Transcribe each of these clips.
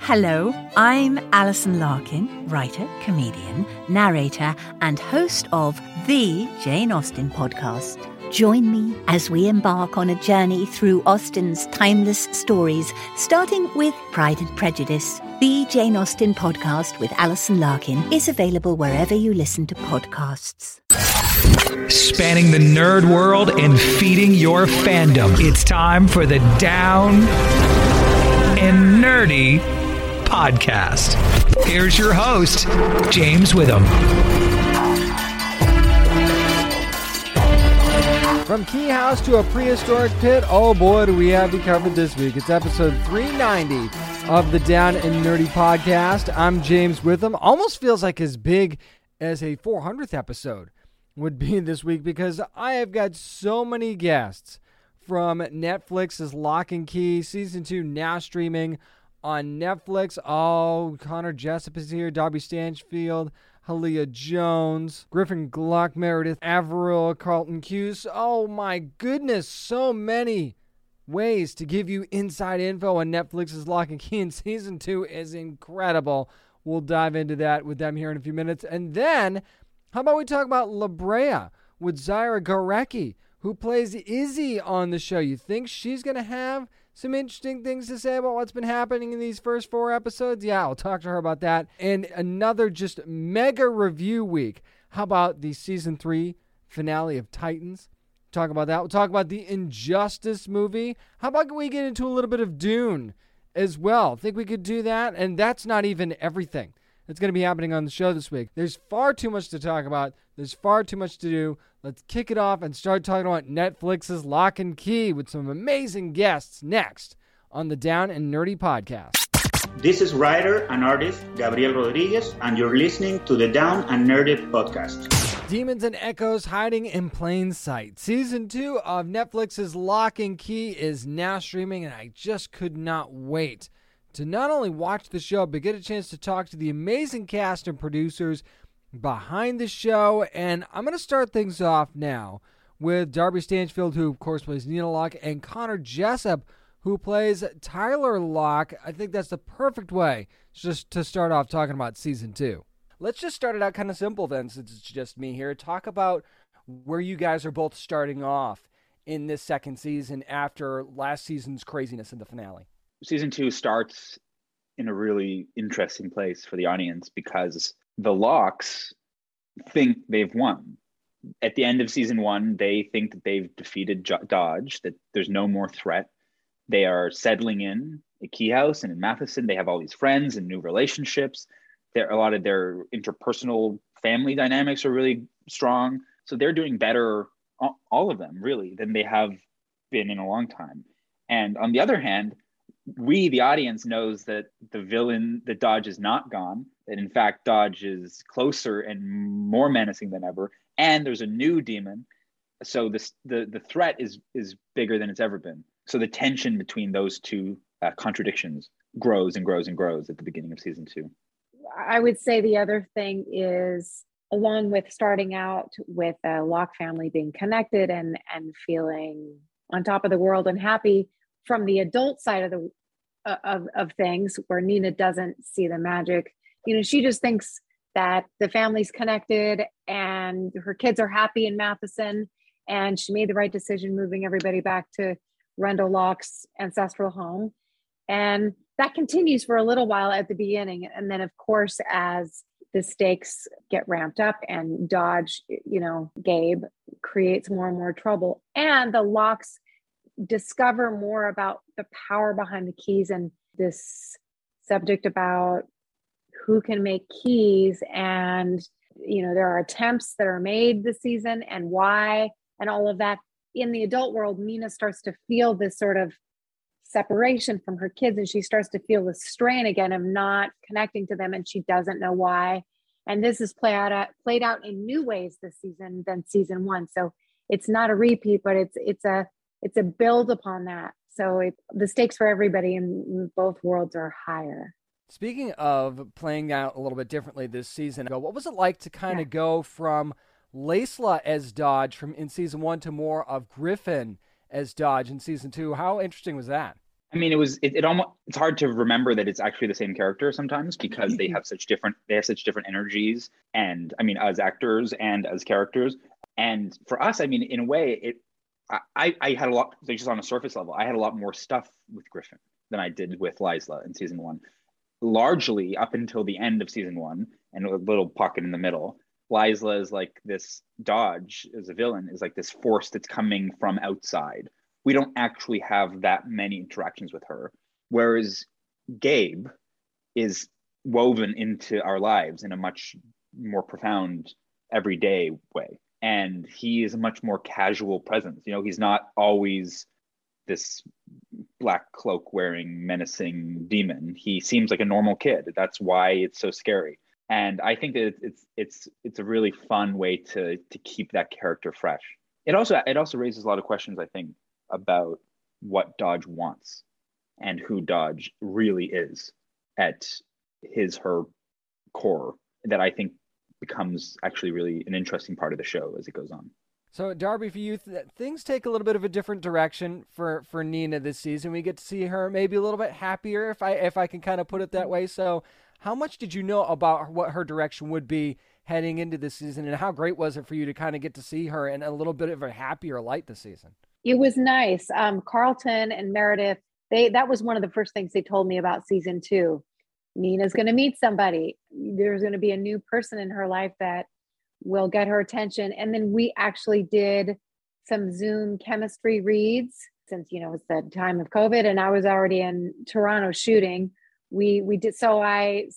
Hello, I'm Alison Larkin, writer, comedian, narrator, and host of the Jane Austen podcast. Join me as we embark on a journey through Austen's timeless stories, starting with Pride and Prejudice. The Jane Austen podcast with Alison Larkin is available wherever you listen to podcasts. Spanning the nerd world and feeding your fandom. It's time for the Down and Nerdy podcast. Here's your host, James Witham. From Key House to a prehistoric pit, oh boy, do we have you covered this week. It's episode 390 of the Down and Nerdy podcast. I'm James Witham. Almost feels like as big as a 400th episode would be this week because I have got so many guests from Netflix's Lock and Key, Season 2 now streaming on Netflix. Oh, Connor Jessup is here, Darby Stanchfield, Halia Jones, Griffin Gluck, Meredith Averill, Carlton Cuse. Oh my goodness, so many ways to give you inside info on Netflix's Lock and Key, and Season 2 is incredible. We'll dive into that with them here in a few minutes. And then, how about we talk about La Brea with Zyra Gorecki, who plays Izzy on the show. You think she's going to have some interesting things to say about what's been happening in these first 4 episodes? Yeah, I'll talk to her about that. And another just mega review week. How about the Season 3 finale of Titans? Talk about that. We'll talk about the Injustice movie. How about we get into a little bit of Dune as well? Think we could do that? And that's not even everything that's going to be happening on the show this week. There's far too much to talk about. There's far too much to do. Let's kick it off and start talking about Netflix's Lock and Key with some amazing guests next on the Down and Nerdy podcast. This is writer and artist Gabriel Rodriguez, and you're listening to the Down and Nerdy podcast. Demons and Echoes Hiding in Plain Sight. Season 2 of Netflix's Lock and Key is now streaming, and I just could not wait to not only watch the show, but get a chance to talk to the amazing cast and producers behind the show. And I'm going to start things off now with Darby Stanchfield, who of course plays Nina Locke, and Connor Jessup, who plays Tyler Locke. I think that's the perfect way just to start off talking about Season 2. Let's just start it out kind of simple then, since it's just me here. Talk about where you guys are both starting off in this second season after last season's craziness in the finale. Season 2 starts in a really interesting place for the audience because the Locks think they've won. At the end of Season 1, they think that they've defeated Dodge, that there's no more threat. They are settling in at Key House and in Matheson. They have all these friends and new relationships. A lot of their interpersonal family dynamics are really strong. So they're doing better, all of them, really, than they have been in a long time. And on the other hand, we, the audience, knows that the villain, that Dodge is not gone, that in fact Dodge is closer and more menacing than ever, and there's a new demon. So the threat is bigger than it's ever been. So the tension between those two contradictions grows and grows and grows at the beginning of Season 2. I would say the other thing is, along with starting out with a Locke family being connected and feeling on top of the world and happy, from the adult side of the of things, where Nina doesn't see the magic, she just thinks that the family's connected and her kids are happy in Matheson, and she made the right decision moving everybody back to Rendell Locke's ancestral home. And that continues for a little while at the beginning. And then, of course, as the stakes get ramped up and Dodge, Gabe creates more and more trouble, and the Locks discover more about the power behind the keys and this subject about who can make keys. And, there are attempts that are made this season and why, and all of that. In the adult world, Nina starts to feel this sort of separation from her kids, and she starts to feel this strain again of not connecting to them, and she doesn't know why. And this is played out in new ways this season than Season 1. So it's not a repeat, but it's a build upon that. So the stakes for everybody in both worlds are higher. Speaking of playing out a little bit differently this season, what was it like to kind of go from Laisla as Dodge in Season 1 to more of Griffin as Dodge in Season 2? How interesting was that? I mean, it almost, it's hard to remember that it's actually the same character sometimes because they have such different energies, and I mean, as actors and as characters. And for us, I mean, in a way, I had a lot, like, just on a surface level, I had a lot more stuff with Griffin than I did with Lysla in season one. Largely up until the end of season one, and a little pocket in the middle, Lysla is like this, Dodge as a villain is like this force that's coming from outside. We don't actually have that many interactions with her. Whereas Gabe is woven into our lives in a much more profound, everyday way. And he is a much more casual presence. You know, he's not always this black cloak wearing menacing demon. He seems like a normal kid. That's why it's so scary. And I think that it's a really fun way to keep that character fresh. It also raises a lot of questions, I think, about what Dodge wants and who Dodge really is at her core, that I think becomes actually really an interesting part of the show as it goes on. So, Darby, for you, things take a little bit of a different direction for Nina this season. We get to see her maybe a little bit happier, if I can kind of put it that way. So, how much did you know about what her direction would be heading into this season, and how great was it for you to kind of get to see her in a little bit of a happier light this season? It was nice. Carlton and Meredith, that was one of the first things they told me about season 2. Nina's going to meet somebody. There's going to be a new person in her life that will get her attention. And then we actually did some Zoom chemistry reads, since, you know, it's the time of COVID and I was already in Toronto shooting. We did. So I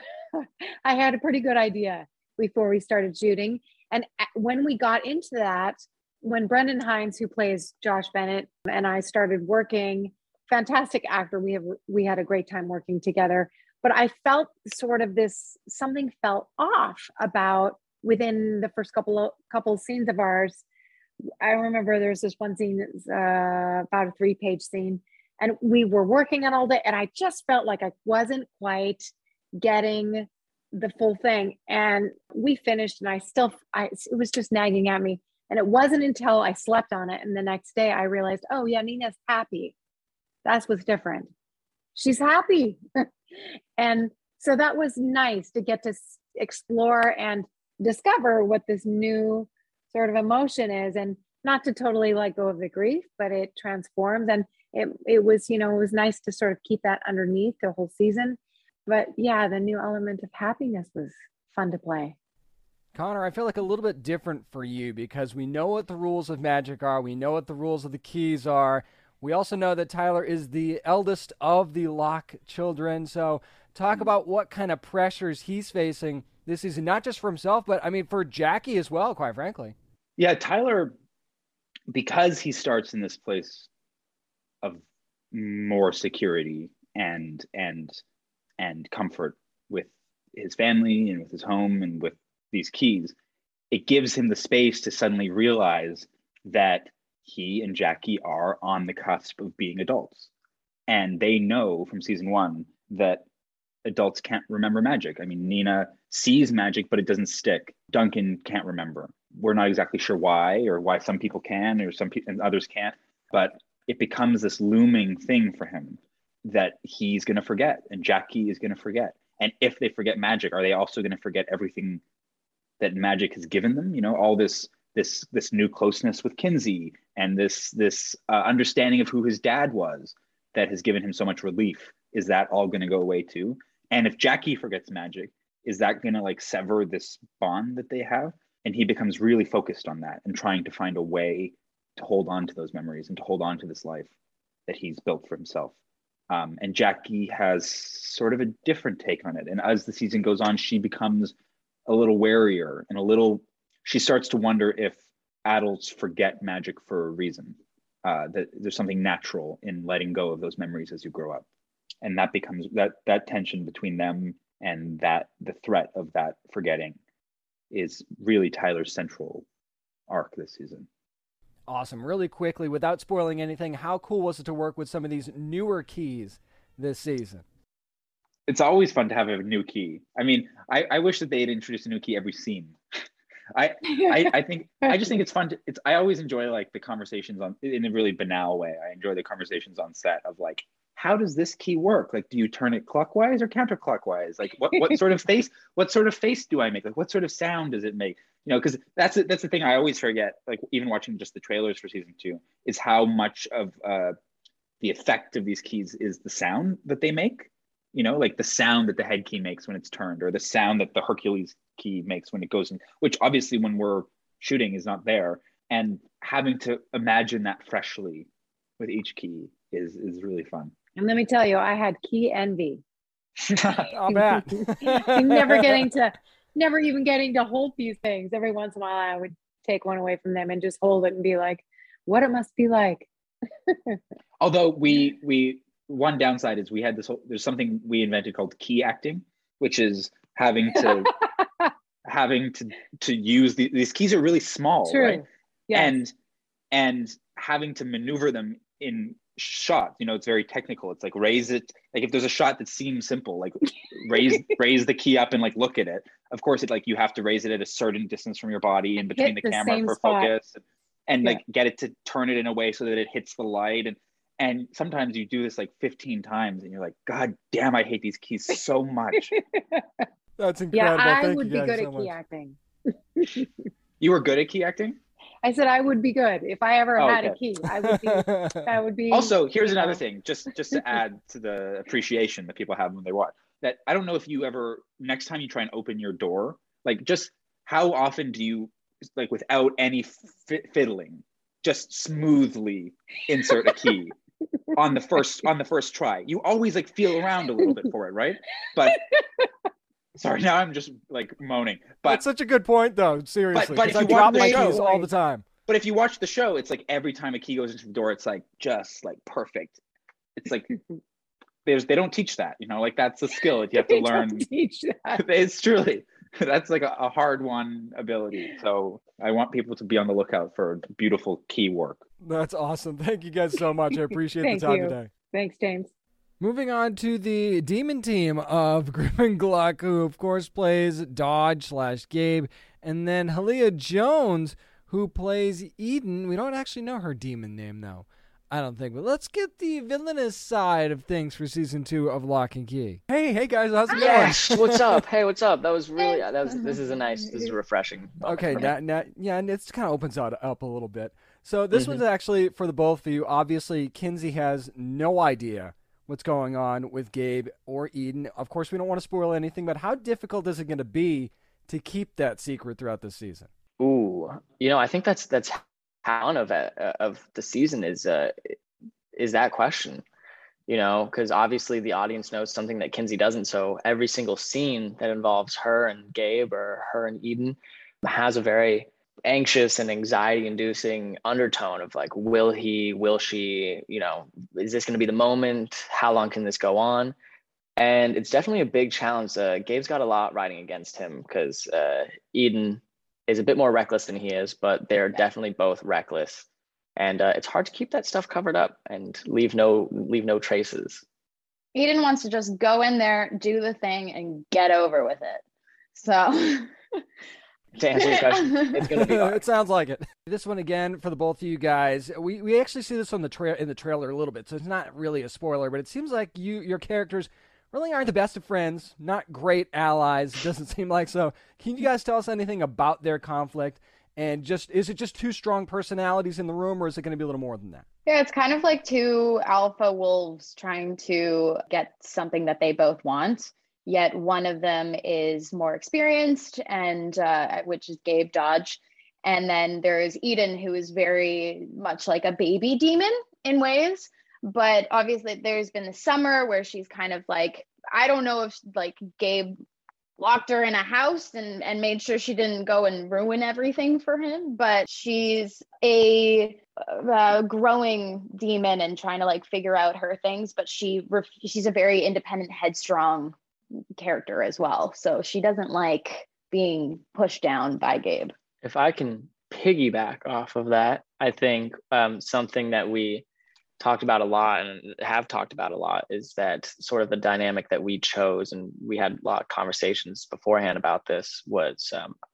had a pretty good idea before we started shooting. And when we got into that, when Brendan Hines, who plays Josh Bennett, and I started working, fantastic actor, we had a great time working together. But I felt sort of something felt off about within the first couple scenes of ours. I remember there's this one scene that's about a 3-page scene, and we were working on all day, and I just felt like I wasn't quite getting the full thing. And we finished, and it was just nagging at me. And it wasn't until I slept on it and the next day I realized, oh yeah, Nina's happy. That's what's different. She's happy. And so that was nice to get to explore and discover what this new sort of emotion is, and not to totally let go of the grief, but it transforms. And it was, you know, it was nice to sort of keep that underneath the whole season. But yeah, the new element of happiness was fun to play. Connor, I feel like a little bit different for you because we know what the rules of magic are. We know what the rules of the keys are. We also know that Tyler is the eldest of the Locke children. So talk about what kind of pressures he's facing this season, not just for himself, but I mean, for Jackie as well, quite frankly. Yeah, Tyler, because he starts in this place of more security and comfort with his family and with his home and with these keys, it gives him the space to suddenly realize that he and Jackie are on the cusp of being adults. And they know from season 1 that adults can't remember magic. I mean, Nina sees magic, but it doesn't stick. Duncan can't remember. We're not exactly sure why, or why some people can, or some people and others can't. But it becomes this looming thing for him that he's going to forget, and Jackie is going to forget. And if they forget magic, are they also going to forget everything that magic has given them? You know, all this new closeness with Kinsey, and this understanding of who his dad was that has given him so much relief. Is that all going to go away too? And if Jackie forgets magic, is that going to like sever this bond that they have? And he becomes really focused on that and trying to find a way to hold on to those memories and to hold on to this life that he's built for himself. And Jackie has sort of a different take on it. And as the season goes on, she becomes a little warier and she starts to wonder if adults forget magic for a reason, that there's something natural in letting go of those memories as you grow up. And that becomes that tension between them, and that the threat of that forgetting is really Tyler's central arc this season. Awesome. Really quickly, without spoiling anything, how cool was it to work with some of these newer keys this season? It's always fun to have a new key. I mean, I wish that they had introduced a new key every scene. I just think it's fun I always enjoy like the conversations in a really banal way. I enjoy the conversations on set of like, how does this key work? Like, do you turn it clockwise or counterclockwise? Like, what sort of face do I make? Like, what sort of sound does it make? You know, because that's the thing I always forget. Like, even watching just the trailers for season 2, is how much of the effect of these keys is the sound that they make. You know, like the sound that the head key makes when it's turned, or the sound that the Hercules key makes when it goes in, which obviously when we're shooting is not there. And having to imagine that freshly with each key is really fun. And let me tell you, I had key envy. I'll bet. Never even getting to hold these things. Every once in a while, I would take one away from them and just hold it and be like, what it must be like. Although we one downside is we had there's something we invented called key acting, which is having to use these keys are really small. True. Right? Yes. And having to maneuver them in shot, you know, it's very technical. It's like raise it, like if there's a shot that seems simple, like raise the key up and like look at it. Of course, it like you have to raise it at a certain distance from your body and between the camera for focus, and like get it to turn it in a way so that it hits the light. And sometimes you do this like 15 times and you're like, God damn, I hate these keys so much. That's incredible. Yeah, I Thank would you be guys good so at much. key acting. You were good at key acting? I said I would be good. If I ever had okay. a key, I would be. Also, here's another thing, just to add to the appreciation that people have when they watch, that I don't know if you ever, next time you try and open your door, like just how often do you, like without any fiddling, just smoothly insert a key on the first try? You always like feel around a little bit for it, right? But sorry, now I'm just like moaning. But that's such a good point, though. Seriously, but if I you drop watch my the show keys all the time. But if you watch the show, it's like every time a key goes into the door, it's like just like perfect. It's like they don't teach that, you know, like that's a skill that you have to learn. Don't teach that. It's truly, that's like a hard won ability. So I want people to be on the lookout for beautiful key work. That's awesome. Thank you guys so much. I appreciate the Thank time you. today. Thanks, James. Moving on to the demon team of Grim Gluck, who of course plays Dodge/Gabe, and then Halia Jones, who plays Eden. We don't actually know her demon name, though, I don't think. But let's get the villainous side of things for season 2 of Lock and Key. Hey guys, how's it going? Yes, what's up? Hey, what's up? This is refreshing. Okay, yeah, and it's kind of opens it up a little bit. So this one's actually for the both of you. Obviously, Kinsey has no idea what's going on with Gabe or Eden. Of course, we don't want to spoil anything, but how difficult is it going to be to keep that secret throughout the season? Ooh, you know, I think that's fun of the season is that question, you know, because obviously the audience knows something that Kinsey doesn't. So every single scene that involves her and Gabe or her and Eden has a very anxious and anxiety-inducing undertone of like, will she, you know, is this going to be the moment? How long can this go on? And it's definitely a big challenge. Gabe's got a lot riding against him because Eden is a bit more reckless than he is, but they're definitely both reckless. And it's hard to keep that stuff covered up and leave no traces. Eden wants to just go in there, do the thing, and get over with it. So... To answer your question, it's going to be hard. It sounds like it. This one again for the both of you guys. We actually see this on in the trailer a little bit, so it's not really a spoiler. But it seems like your characters really aren't the best of friends, not great allies. It doesn't seem like so. Can you guys tell us anything about their conflict? And is it just two strong personalities in the room, or is it going to be a little more than that? Yeah, it's kind of like two alpha wolves trying to get something that they both want. Yet one of them is more experienced, and which is Gabe Dodge. And then there is Eden, who is very much like a baby demon in ways. But obviously there's been the summer where she's kind of like, I don't know if like Gabe locked her in a house and made sure she didn't go and ruin everything for him. But she's a growing demon and trying to like figure out her things. But she's a very independent, headstrong character as well, so she doesn't like being pushed down by Gabe. If I can piggyback off of that, I think something that we talked about a lot and have talked about a lot is that sort of the dynamic that we chose, and we had a lot of conversations beforehand about this, was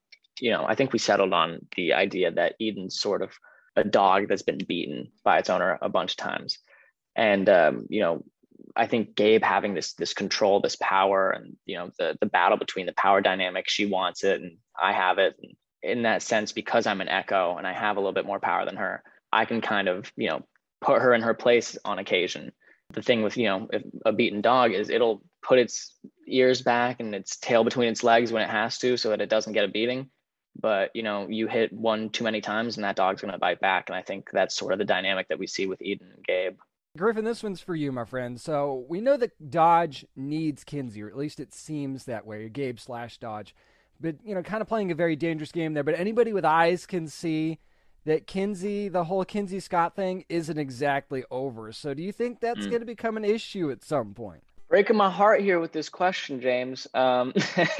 I think we settled on the idea that Eden's sort of a dog that's been beaten by its owner a bunch of times, and I think Gabe having this control, this power, and the battle between the power dynamic, she wants it and I have it. And in that sense, because I'm an Echo and I have a little bit more power than her, I can kind of, put her in her place on occasion. The thing with, if a beaten dog is it'll put its ears back and its tail between its legs when it has to so that it doesn't get a beating. But, you hit one too many times and that dog's going to bite back. And I think that's sort of the dynamic that we see with Eden and Gabe. Griffin, this one's for you, my friend. So we know that Dodge needs Kinsey, or at least it seems that way, Gabe/Dodge. But, kind of playing a very dangerous game there. But anybody with eyes can see that Kinsey, the whole Kinsey Scott thing, isn't exactly over. So do you think that's going to become an issue at some point? Breaking my heart here with this question, James. No,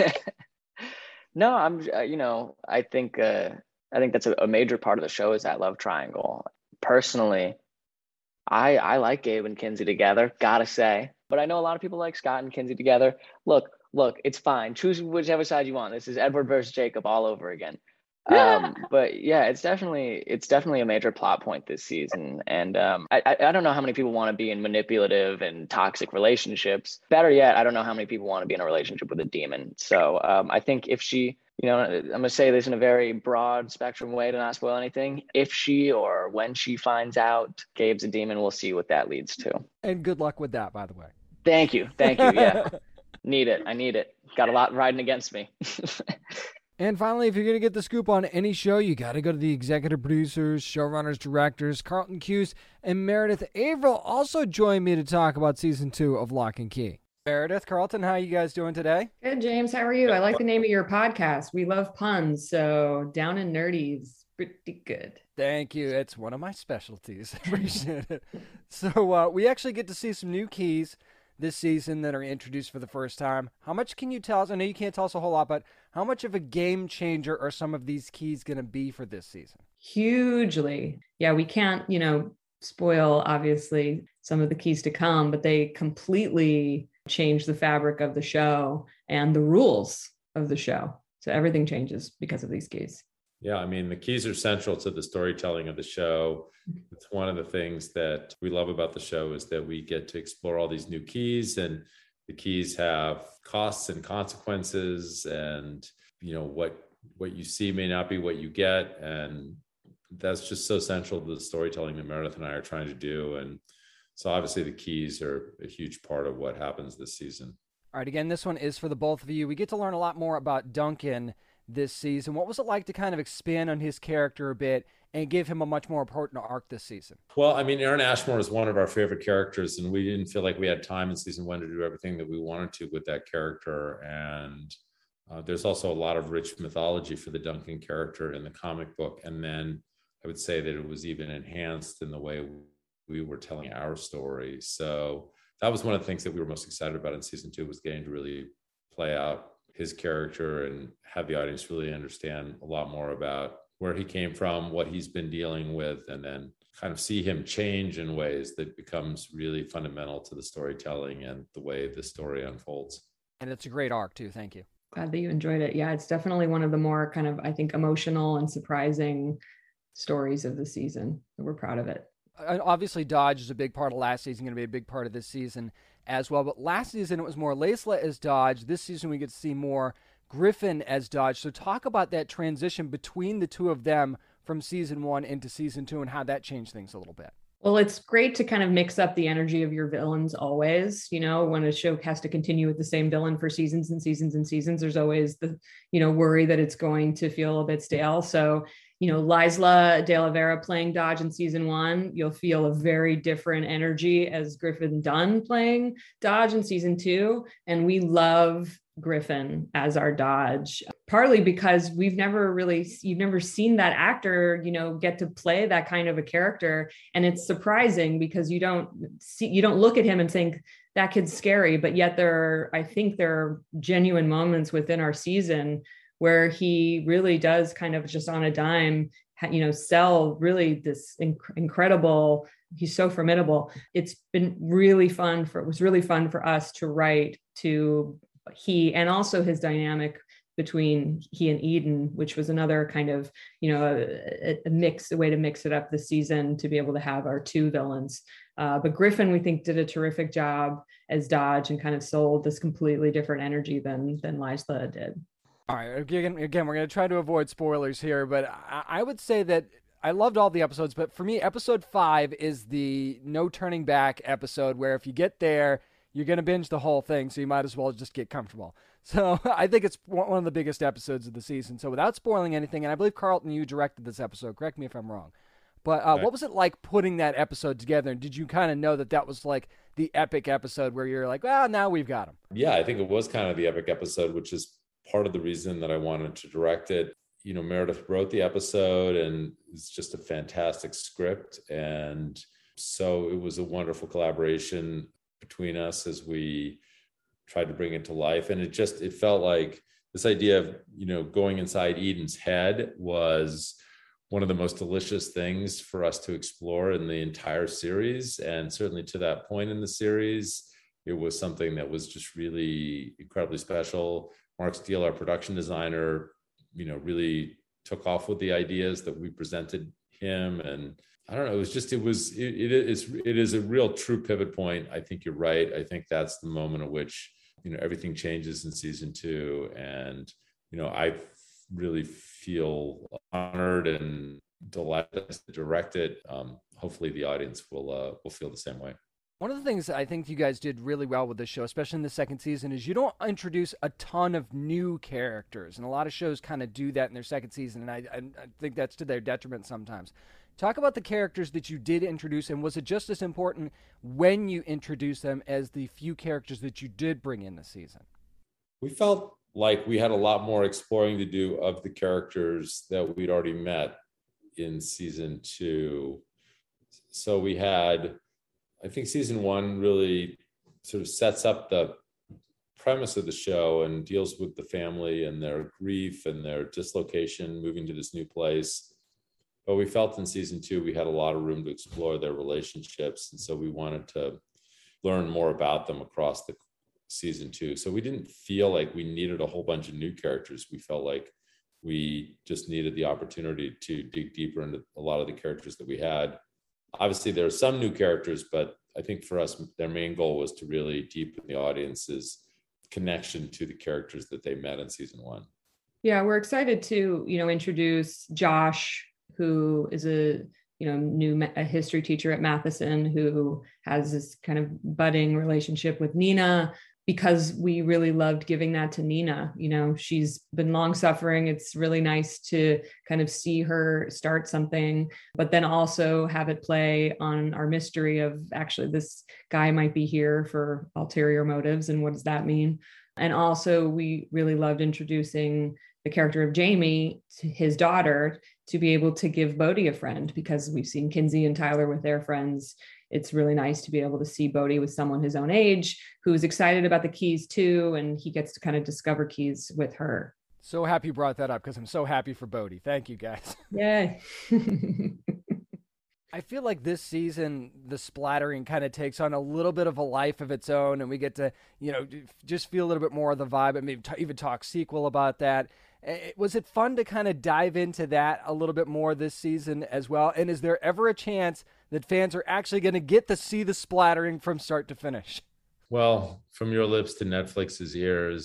I'm, I think that's a major part of the show is that love triangle. Personally, I like Gabe and Kinsey together, gotta say. But I know a lot of people like Scott and Kinsey together. Look, it's fine. Choose whichever side you want. This is Edward versus Jacob all over again. But yeah, it's definitely a major plot point this season. And I don't know how many people want to be in manipulative and toxic relationships. Better yet, I don't know how many people want to be in a relationship with a demon. So I think if she, I'm going to say this in a very broad spectrum way to not spoil anything. If she or when she finds out Gabe's a demon, we'll see what that leads to. And good luck with that, by the way. Thank you. Yeah. Need it. I need it. Got a lot riding against me. And finally, if you're going to get the scoop on any show, you got to go to the executive producers, showrunners, directors. Carlton Cuse and Meredith Averill also joined me to talk about season 2 of Lock and Key. Meredith, Carlton, how are you guys doing today? Good, James. How are you? I like the name of your podcast. We love puns, so Down and Nerdy is pretty good. Thank you. It's one of my specialties. Appreciate it. So we actually get to see some new keys this season that are introduced for the first time. How much can you tell us? I know you can't tell us a whole lot, but how much of a game changer are some of these keys going to be for this season? Hugely. Yeah, we can't, spoil, obviously, some of the keys to come, but they completely change the fabric of the show and the rules of the show. So everything changes because of these keys. Yeah, I mean, the keys are central to the storytelling of the show. It's one of the things that we love about the show is that we get to explore all these new keys, and the keys have costs and consequences, and what you see may not be what you get, and that's just so central to the storytelling that Meredith and I are trying to do. And so obviously the keys are a huge part of what happens this season. All right, again, this one is for the both of you. We get to learn a lot more about Duncan this season. What was it like to kind of expand on his character a bit and give him a much more important arc this season? Well, I mean, Aaron Ashmore is one of our favorite characters, and we didn't feel like we had time in season 1 to do everything that we wanted to with that character. And there's also a lot of rich mythology for the Duncan character in the comic book. And then I would say that it was even enhanced in the way we were telling our story. So that was one of the things that we were most excited about in season 2, was getting to really play out his character and have the audience really understand a lot more about where he came from, what he's been dealing with, and then kind of see him change in ways that becomes really fundamental to the storytelling and the way the story unfolds. And it's a great arc too. Thank you. Glad that you enjoyed it. Yeah, it's definitely one of the more kind of, I think, emotional and surprising stories of the season. We're proud of it. Obviously, Dodge is a big part of last season, going to be a big part of this season as well. But last season, it was more Laisla as Dodge. This season, we get to see more Griffin as Dodge. So talk about that transition between the two of them from season 1 into season 2 and how that changed things a little bit. Well, it's great to kind of mix up the energy of your villains always. When a show has to continue with the same villain for seasons and seasons and seasons, there's always the, worry that it's going to feel a bit stale. So, Laisla de Oliveira playing Dodge in season 1, you'll feel a very different energy as Griffin Dunn playing Dodge in season 2. And we love Griffin as our Dodge, partly because you've never seen that actor, get to play that kind of a character. And it's surprising because you don't look at him and think that kid's scary, but yet there are genuine moments within our season where he really does kind of just on a dime, sell really this incredible, he's so formidable. It was really fun for us to write to he, and also his dynamic between he and Eden, which was another kind of, a way to mix it up this season to be able to have our two villains. But Griffin, we think, did a terrific job as Dodge and kind of sold this completely different energy than Lysla did. All right, again, we're going to try to avoid spoilers here, but I would say that I loved all the episodes, but for me, episode 5 is the no turning back episode where if you get there, you're going to binge the whole thing, so you might as well just get comfortable. So I think it's one of the biggest episodes of the season. So without spoiling anything, and I believe, Carlton, you directed this episode. Correct me if I'm wrong. But what was it like putting that episode together? And did you kind of know that was like the epic episode where you're like, well, now we've got him? Yeah, I think it was kind of the epic episode, which is part of the reason that I wanted to direct it. Meredith wrote the episode, and it's just a fantastic script. And so it was a wonderful collaboration between us as we tried to bring it to life. And it felt like this idea of, going inside Eden's head was one of the most delicious things for us to explore in the entire series. And certainly to that point in the series, it was something that was just really incredibly special. Mark Steele, our production designer, really took off with the ideas that we presented him. And I don't know, it is a real true pivot point. I think you're right. I think that's the moment at which, everything changes in season 2. And, I really feel honored and delighted to direct it. Hopefully the audience will feel the same way. One of the things I think you guys did really well with this show, especially in the second season, is you don't introduce a ton of new characters. And a lot of shows kind of do that in their second season, and I think that's to their detriment sometimes. Talk about the characters that you did introduce, and was it just as important when you introduced them as the few characters that you did bring in this season? We felt like we had a lot more exploring to do of the characters that we'd already met in season 2. So we had... I think season 1 really sort of sets up the premise of the show and deals with the family and their grief and their dislocation, moving to this new place. But we felt in season 2, we had a lot of room to explore their relationships. And so we wanted to learn more about them across the season 2. So we didn't feel like we needed a whole bunch of new characters. We felt like we just needed the opportunity to dig deeper into a lot of the characters that we had. Obviously, there are some new characters, but I think for us, their main goal was to really deepen the audience's connection to the characters that they met in season 1. Yeah, we're excited to, introduce Josh, who is a history teacher at Matheson, who has this kind of budding relationship with Nina, because we really loved giving that to Nina. She's been long suffering. It's really nice to kind of see her start something, but then also have it play on our mystery of actually this guy might be here for ulterior motives. And what does that mean? And also we really loved introducing the character of Jamie, to his daughter, to be able to give Bodhi a friend, because we've seen Kinsey and Tyler with their friends. It's really nice to be able to see Bodhi with someone his own age who's excited about the keys too, and he gets to kind of discover keys with her. So happy you brought that up, because I'm so happy for Bodhi. Thank you, guys. Yay. I feel like this season, the splattering kind of takes on a little bit of a life of its own, and we get to, just feel a little bit more of the vibe, and maybe even talk sequel about that. Was it fun to kind of dive into that a little bit more this season as well? And is there ever a chance that fans are actually going to get to see the splattering from start to finish? Well, from your lips to Netflix's ears,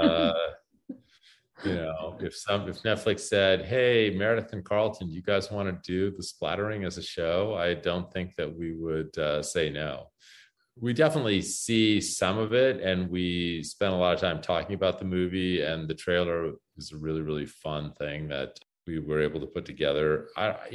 if Netflix said, "Hey, Meredith and Carlton, do you guys want to do the splattering as a show?" I don't think that we would say no. We definitely see some of it, and we spent a lot of time talking about the movie, and the trailer is a really, really fun thing that we were able to put together.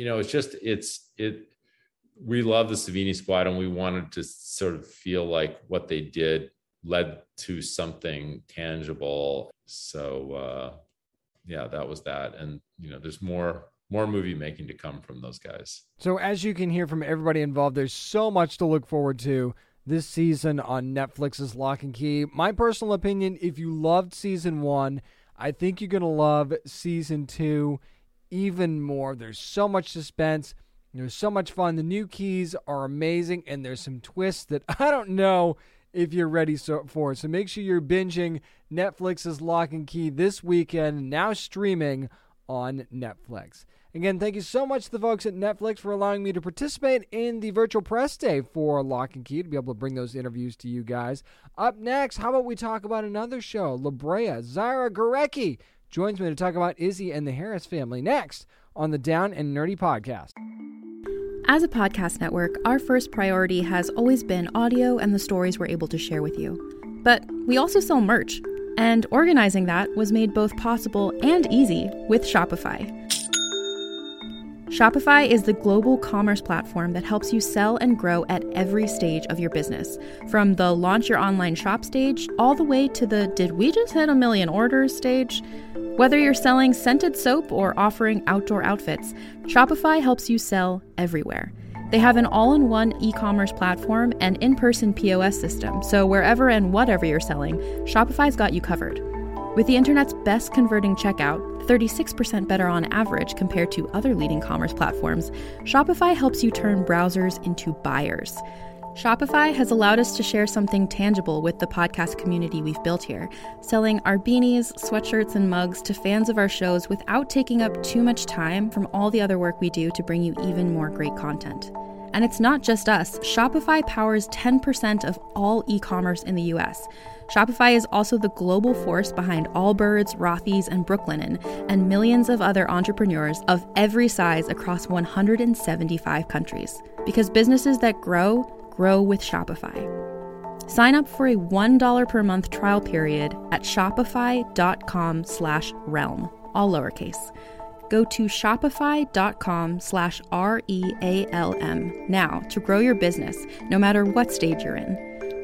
We love the Savini Squad, and we wanted to sort of feel like what they did led to something tangible. So that was that. And, there's more movie making to come from those guys. So as you can hear from everybody involved, there's so much to look forward to this season on Netflix's Lock and Key. My personal opinion, if you loved season 1, I think you're going to love season 2 even more. There's so much suspense. There's so much fun. The new keys are amazing, and there's some twists that I don't know if you're ready for it. So make sure you're binging Netflix's Lock and Key this weekend, now streaming on Netflix. Again, thank you so much to the folks at Netflix for allowing me to participate in the virtual press day for Lock and Key, to be able to bring those interviews to you guys. Up next, how about we talk about another show? La Brea, Zara Gorecki joins me to talk about Izzy and the Harris family next on the Down and Nerdy podcast. As a podcast network, our first priority has always been audio and the stories we're able to share with you. But we also sell merch, and organizing that was made both possible and easy with Shopify. Shopify is the global commerce platform that helps you sell and grow at every stage of your business, from the launch your online shop stage all the way to the did we just hit 1 million orders stage. Whether you're selling scented soap or offering outdoor outfits, Shopify helps you sell everywhere. They have an all-in-one e-commerce platform and in-person POS system, so wherever and whatever you're selling, Shopify's got you covered. With the internet's best converting checkout, 36% better on average compared to other leading commerce platforms, Shopify helps you turn browsers into buyers. Shopify has allowed us to share something tangible with the podcast community we've built here, selling our beanies, sweatshirts, and mugs to fans of our shows without taking up too much time from all the other work we do to bring you even more great content. And it's not just us. Shopify powers 10% of all e-commerce in the US. Shopify is also the global force behind Allbirds, Rothy's, and Brooklinen, and millions of other entrepreneurs of every size across 175 countries. Because businesses that grow with Shopify. Sign up for a $1 per month trial period at shopify.com/realm, all lowercase. Go to shopify.com/REALM now to grow your business, no matter what stage you're in.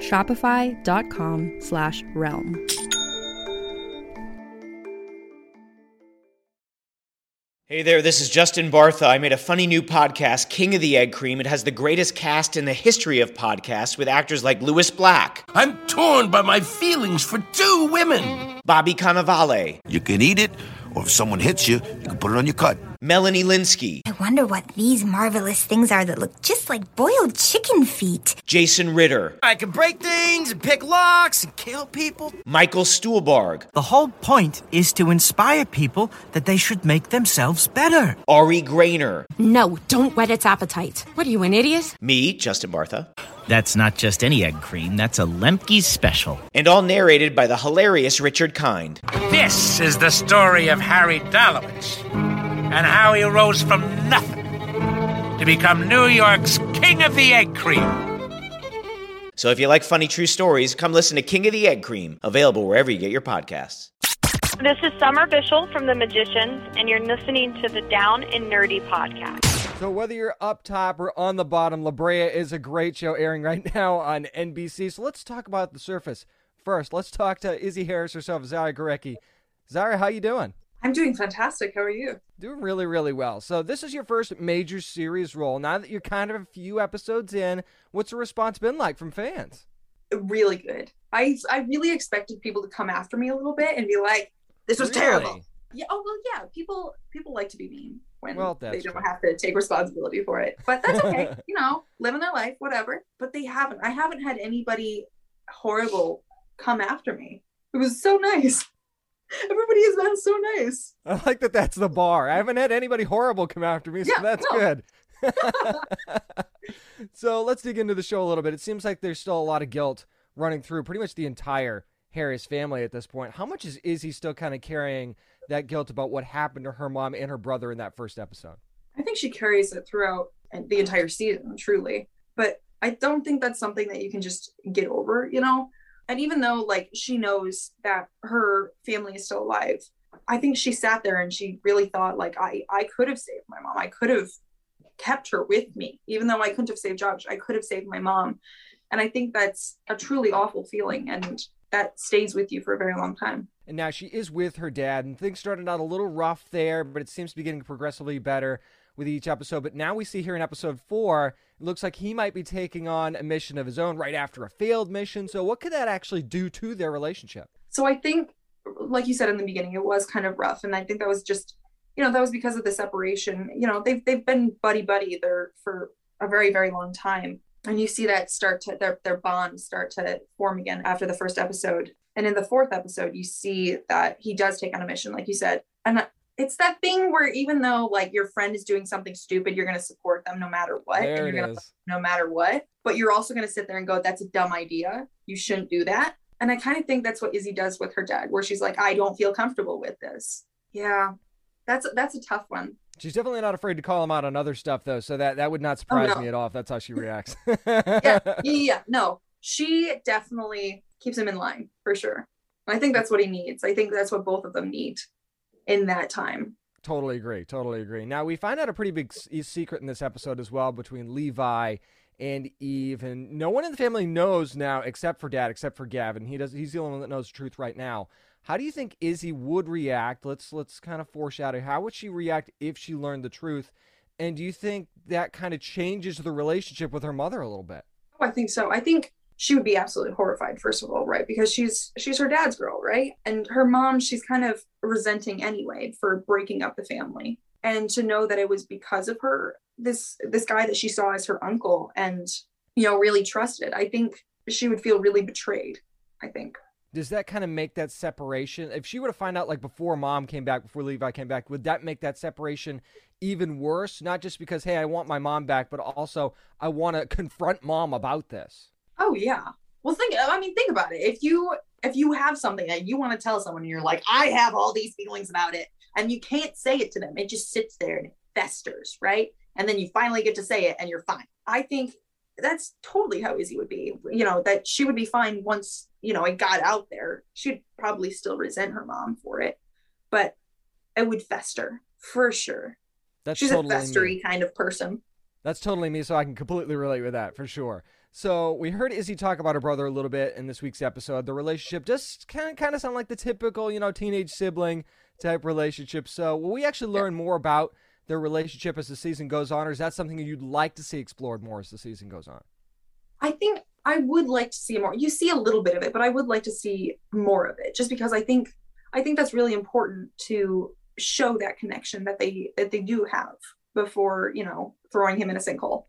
Shopify.com/realm. Hey there, this is Justin Bartha. I made a funny new podcast, King of the Egg Cream. It has the greatest cast in the history of podcasts with actors like Louis Black. I'm torn by my feelings for two women. Bobby Cannavale. You can eat it, or if someone hits you, you can put it on your cut. Melanie Linsky. I wonder what these marvelous things are that look just like boiled chicken feet. Jason Ritter. I can break things and pick locks and kill people. Michael Stuhlbarg. The whole point is to inspire people that they should make themselves better. Ari Grainer. No, don't whet its appetite. What are you, an idiot? Me, Justin Bartha. That's not just any egg cream, that's a Lemke's special. And all narrated by the hilarious Richard Kind. This is the story of Harry Dalowitz and how he rose from nothing to become New York's King of the Egg Cream. So if you like funny true stories, come listen to King of the Egg Cream, available wherever you get your podcasts. This is Summer Bishel from The Magicians, and you're listening to the Down and Nerdy podcast. So whether you're up top or on the bottom, La Brea is a great show airing right now on NBC. So let's talk about the surface. First, let's talk to Izzy Harris herself, Zara Gorecki. Zara, how you doing? I'm doing fantastic. How are you? Doing really, really well. So this is your first major series role. Now that you're kind of a few episodes in, what's the response been like from fans? Really good. I really expected people to come after me a little bit and be like, this was terrible. Yeah. Oh, well, yeah. People like to be mean when they don't have to take responsibility for it. But that's okay. Living their life, whatever. But I haven't had anybody horrible come after me. It was so nice. Everybody has been so nice. I like that that's the bar. I haven't had anybody horrible come after me, so that's good. So let's dig into the show a little bit. It seems like there's still a lot of guilt running through pretty much the entire Harris family at this point. How much is Izzy still kind of carrying that guilt about what happened to her mom and her brother in that first episode? I think she carries it throughout the entire season, truly. But I don't think that's something that you can just get over, And even though, she knows that her family is still alive, I think she sat there and she really thought, I could have saved my mom. I could have kept her with me. Even though I couldn't have saved Josh, I could have saved my mom. And I think that's a truly awful feeling. And that stays with you for a very long time. And now she is with her dad, and things started out a little rough there, but it seems to be getting progressively better with each episode. But now we see here in episode 4, it looks like he might be taking on a mission of his own right after a failed mission. So what could that actually do to their relationship? So I think, like you said in the beginning, it was kind of rough. And I think that was just, that was because of the separation. They've been buddy there for a very, very long time. And you see that start to their bond start to form again after the first episode. And in the fourth episode, you see that he does take on a mission, like you said. And it's that thing where even though like your friend is doing something stupid, you're going to support them no matter what. There and you're it going to is. no matter what. But you're also going to sit there and go, that's a dumb idea. You shouldn't do that. And I kind of think that's what Izzy does with her dad, where she's like, I don't feel comfortable with this. Yeah, that's a tough one. She's definitely not afraid to call him out on other stuff, though, so that would not surprise no. me at all if that's how she reacts. Yeah. No, she definitely keeps him in line, for sure. I think that's what he needs. I think that's what both of them need in that time. Totally agree. Now, we find out a pretty big secret in this episode as well between Levi and Eve, and no one in the family knows now except for Dad, except for Gavin. He's the only one that knows the truth right now. How do you think Izzy would react? Let's kind of foreshadow. How would she react if she learned the truth? And do you think that kind of changes the relationship with her mother a little bit? Oh, I think so. I think she would be absolutely horrified, first of all, right? Because she's her dad's girl, right? And her mom, she's kind of resenting anyway for breaking up the family. And to know that it was because of her, this guy that she saw as her uncle and, really trusted, I think she would feel really betrayed, I think. Does that kind of make that separation? If she were to find out like before Mom came back, before Levi came back, would that make that separation even worse? Not just because, hey, I want my mom back, but also I want to confront Mom about this. Oh yeah. Well, think about it. If you have something that you want to tell someone and you're like, I have all these feelings about it, and you can't say it to them, it just sits there and it festers, right? And then you finally get to say it and you're fine. I think that's totally how Izzy would be, that she would be fine once, it got out there. She'd probably still resent her mom for it, but it would fester for sure. She's totally a festery kind of person. That's totally me, so I can completely relate with that for sure. So we heard Izzy talk about her brother a little bit in this week's episode. The relationship just kind of sound like the typical, teenage sibling type relationship. So will we actually learn more about their relationship as the season goes on, or is that something you'd like to see explored more as the season goes on? I think I would like to see more. You see a little bit of it, but I would like to see more of it, just because I think that's really important to show that connection that they do have before, throwing him in a sinkhole.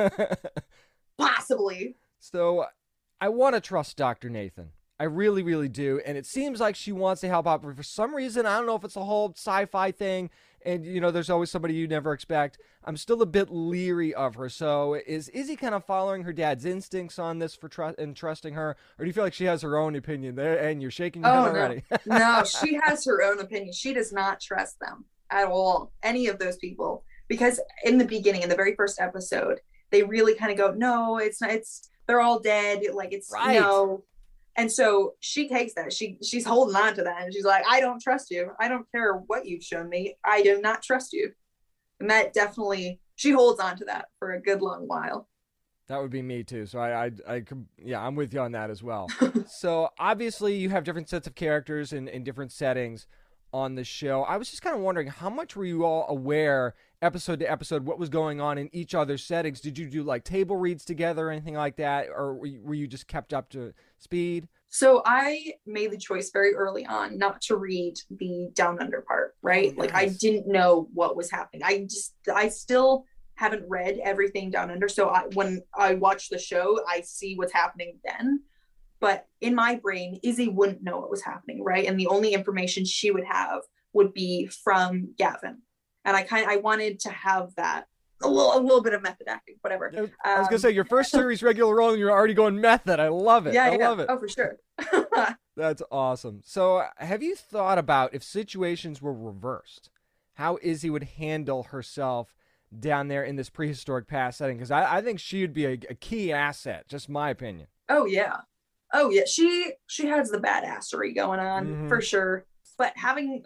Possibly. So I want to trust Dr. Nathan. I really, really do. And it seems like she wants to help out, but for some reason, I don't know if it's a whole sci-fi thing, and, there's always somebody you never expect. I'm still a bit leery of her. So is Izzy kind of following her dad's instincts on this for trusting her? Or do you feel like she has her own opinion there, and you're shaking your head already? No, she has her own opinion. She does not trust them at all, any of those people. Because in the beginning, in the very first episode, they really kind of go, no, it's not, they're all dead. Like, it's right. No. And so she takes that. She's holding on to that. And she's like, I don't trust you. I don't care what you've shown me. I do not trust you. And that definitely, she holds on to that for a good long while. That would be me too. So I'm with you on that as well. So obviously you have different sets of characters in different settings on the show. I was just kind of wondering, how much were you all aware episode to episode what was going on in each other's settings? Did you do like table reads together or anything like that? Or were you just kept up to speed? So I made the choice very early on not to read the Down Under part, right? Oh, nice. Like I didn't know what was happening. I still haven't read everything Down Under. So when I watch the show, I see what's happening then. But in my brain, Izzy wouldn't know what was happening, right? And the only information she would have would be from Gavin. And I wanted to have that a little bit of method acting, whatever. I was gonna say, your first series regular role and you're already going method. I love it. Yeah, I love it. Oh, for sure. That's awesome. So have you thought about if situations were reversed, how Izzy would handle herself down there in this prehistoric past setting? Because I think she would be a key asset, just my opinion. Oh yeah. She has the badassery going on for sure. But having,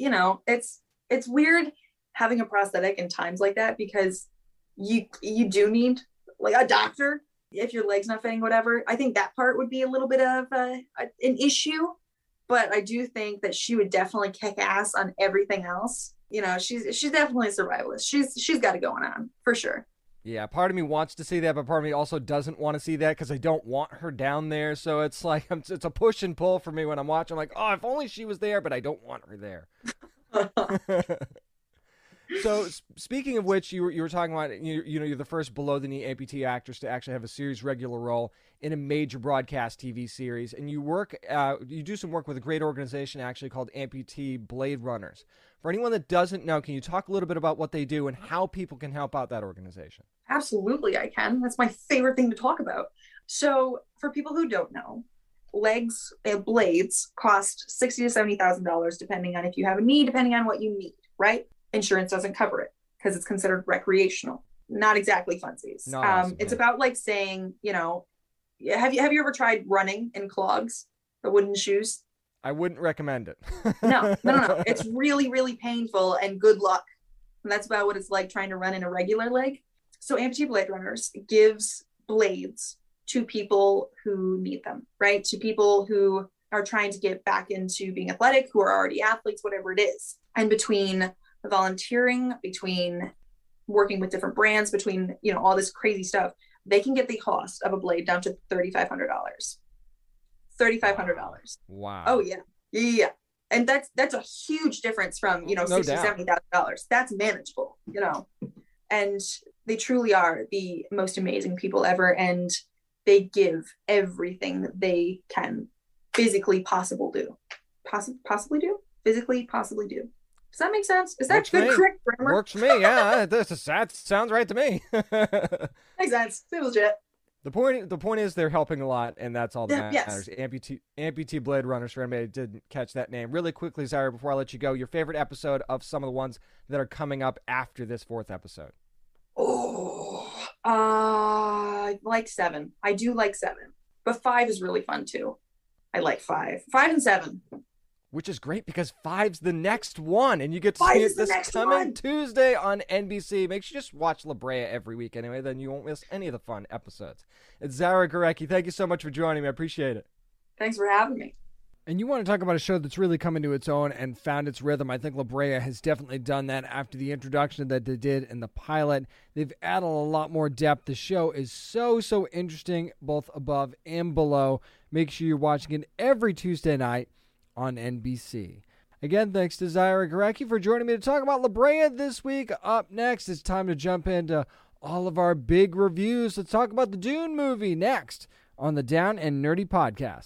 it's weird having a prosthetic in times like that, because you do need like a doctor if your leg's not fitting, whatever. I think that part would be a little bit of an issue, but I do think that she would definitely kick ass on everything else. She's definitely a survivalist. She's got it going on for sure. Yeah, part of me wants to see that, but part of me also doesn't want to see that because I don't want her down there. So it's like it's a push and pull for me when I'm watching. I'm like, oh, if only she was there, but I don't want her there. So speaking of which, you were talking about, you're the first below the knee amputee actress to actually have a series regular role in a major broadcast TV series, and you do some work with a great organization actually called Amputee Blade Runners. For anyone that doesn't know, can you talk a little bit about what they do and how people can help out that organization? Absolutely, I can. That's my favorite thing to talk about. So for people who don't know, blades cost $60,000 to $70,000 depending on if you have a knee, depending on what you need, right? Insurance doesn't cover it because it's considered recreational. Not exactly funsies. It's about like saying, have you ever tried running in clogs, the wooden shoes? I wouldn't recommend it. No. It's really, really painful, and good luck. And that's about what it's like trying to run in a regular leg. So Amputee Blade Runners gives blades to people who need them, right? To people who are trying to get back into being athletic, who are already athletes, whatever it is. And between volunteering, between working with different brands, between, all this crazy stuff, they can get the cost of a blade down to $3,500. $3,500. Wow. Oh yeah. Yeah. And that's a huge difference from, $60,000, $70,000. That's manageable, and they truly are the most amazing people ever. And they give everything that they can physically possibly do. Does that make sense? Is that good, correct grammar? Works for me, yeah. That sounds right to me. Makes sense. It's legit. The point is they're helping a lot, and that's all that matters. Yes. Amputee Blade Runners, for anybody who didn't catch that name. Really quickly, Zaira, before I let you go, your favorite episode of some of the ones that are coming up after this 4th episode? I like 7. I do like 7. But 5 is really fun, too. I like 5. 5 and 7. Which is great because 5's the next one, and you get to see it this coming Tuesday on NBC. Make sure you just watch La Brea every week anyway, then you won't miss any of the fun episodes. It's Zaira Gorecki. Thank you so much for joining me. I appreciate it. Thanks for having me. And you want to talk about a show that's really come into its own and found its rhythm. I think La Brea has definitely done that after the introduction that they did in the pilot. They've added a lot more depth. The show is so interesting, both above and below. Make sure you're watching it every Tuesday night on NBC. Again, thanks to Zaira Gorecki for joining me to talk about La Brea this week. Up next, it's time to jump into all of our big reviews. Let's talk about the Dune movie next on the Down and Nerdy Podcast.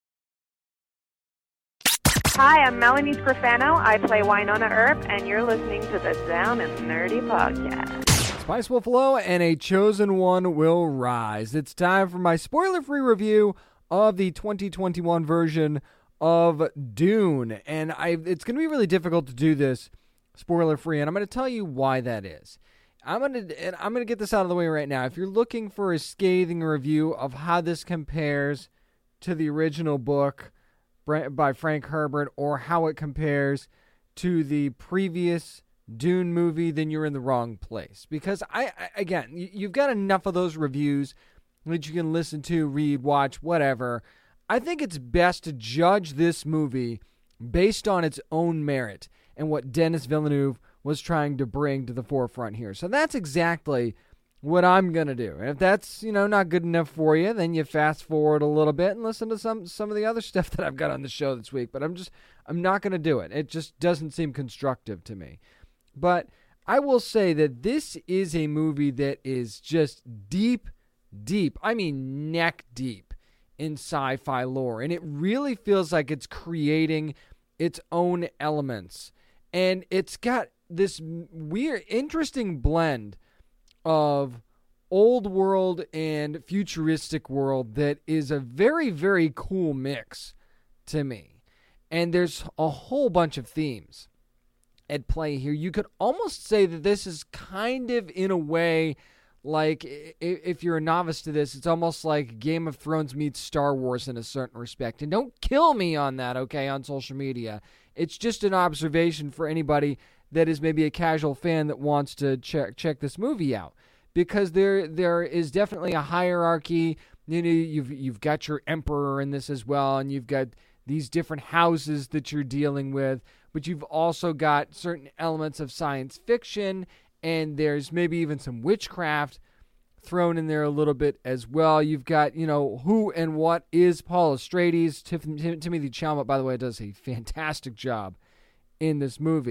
Hi, I'm Melanie Scrofano. I play Winona Earp, and you're listening to the Down and Nerdy Podcast. Spice will flow, and a chosen one will rise. It's time for my spoiler-free review of the 2021 version of Dune, and it's going to be really difficult to do this spoiler-free, and I'm going to tell you why that is. I'm going to get this out of the way right now. If you're looking for a scathing review of how this compares to the original book by Frank Herbert or how it compares to the previous Dune movie, then you're in the wrong place. Because you've got enough of those reviews that you can listen to, read, watch, whatever. I think it's best to judge this movie based on its own merit and what Denis Villeneuve was trying to bring to the forefront here. So that's exactly what I'm going to do. And if that's, not good enough for you, then you fast forward a little bit and listen to some of the other stuff that I've got on the show this week. But I'm not going to do it. It just doesn't seem constructive to me. But I will say that this is a movie that is just deep, I mean neck deep in sci-fi lore. And it really feels like it's creating its own elements. And it's got this weird, interesting blend of old world and futuristic world that is a very, very cool mix to me. And there's a whole bunch of themes at play here. You could almost say that this is kind of, in a way, like, if you're a novice to this, it's almost like Game of Thrones meets Star Wars in a certain respect. And don't kill me on that, okay, on social media. It's just an observation for anybody that is maybe a casual fan that wants to check this movie out. Because there is definitely a hierarchy. You've got your emperor in this as well, and you've got these different houses that you're dealing with. But you've also got certain elements of science fiction, and there's maybe even some witchcraft thrown in there a little bit as well. You've got, who and what is Paul Atreides. Timothée Chalamet, by the way, does a fantastic job in this movie.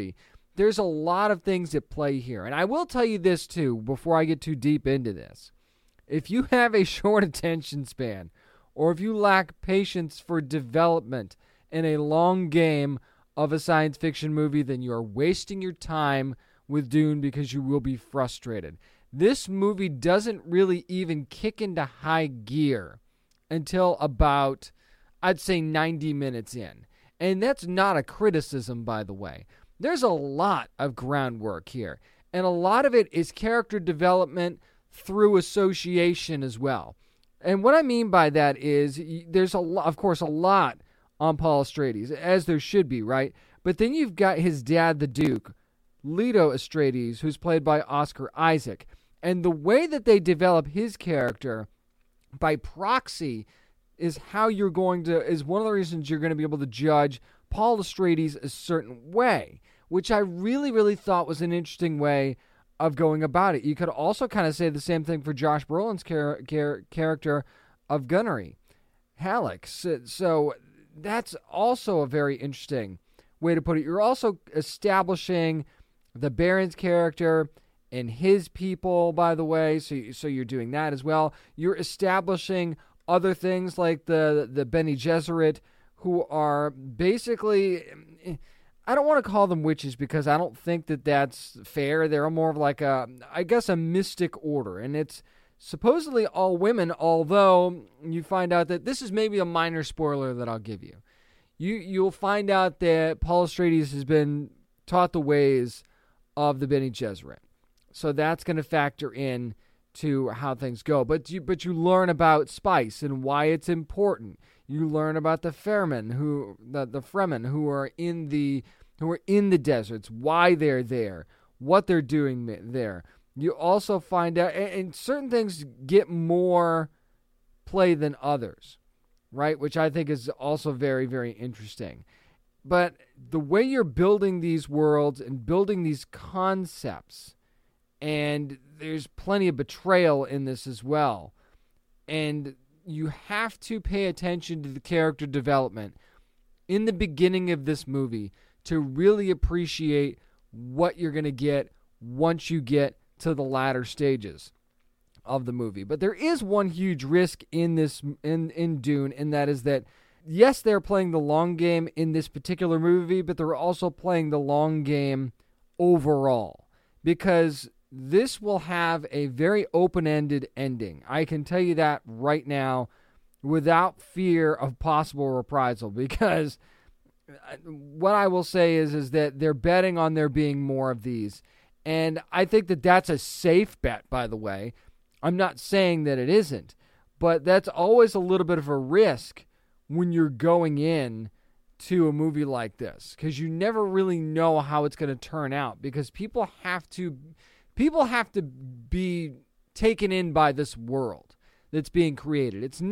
there's a lot of things at play here. And I will tell you this, too, before I get too deep into this. If you have a short attention span, or if you lack patience for development in a long game of a science fiction movie, then you are wasting your time with Dune because you will be frustrated. This movie doesn't really even kick into high gear until about, I'd say, 90 minutes in. And that's not a criticism, by the way. There's a lot of groundwork here, and a lot of it is character development through association as well. And what I mean by that is there's, of course, a lot on Paul Atreides, as there should be, right? But then you've got his dad, the Duke, Leto Atreides, who's played by Oscar Isaac. And the way that they develop his character by proxy is one of the reasons you're going to be able to judge Paul Atreides a certain way, which I really, really thought was an interesting way of going about it. You could also kind of say the same thing for Josh Brolin's character of Gunnery, Halleck. So that's also a very interesting way to put it. You're also establishing the Baron's character and his people, by the way, so you're doing that as well. You're establishing other things like the Bene Gesserit, who are basically, I don't want to call them witches because I don't think that that's fair. They're more of like a mystic order, and it's supposedly all women, although you find out that this is maybe a minor spoiler that I'll give you. You'll find out that Paul Atreides has been taught the ways of the Bene Gesserit. So that's going to factor in to how things go. But you learn about spice and why it's important. You learn about the Fremen, the Fremen who are in the deserts, why they're there, what they're doing there. You also find out, and certain things get more play than others, right? Which I think is also very, very interesting. But the way you're building these worlds and building these concepts, and there's plenty of betrayal in this as well, and you have to pay attention to the character development in the beginning of this movie to really appreciate what you're going to get once you get to the latter stages of the movie. But there is one huge risk in this in Dune, and that is that, yes, they're playing the long game in this particular movie, but they're also playing the long game overall, because this will have a very open-ended ending. I can tell you that right now without fear of possible reprisal, because what I will say is that they're betting on there being more of these. And I think that that's a safe bet, by the way. I'm not saying that it isn't, but that's always a little bit of a risk when you're going in to a movie like this, because you never really know how it's going to turn out, because people have to be taken in by this world that's being created. It's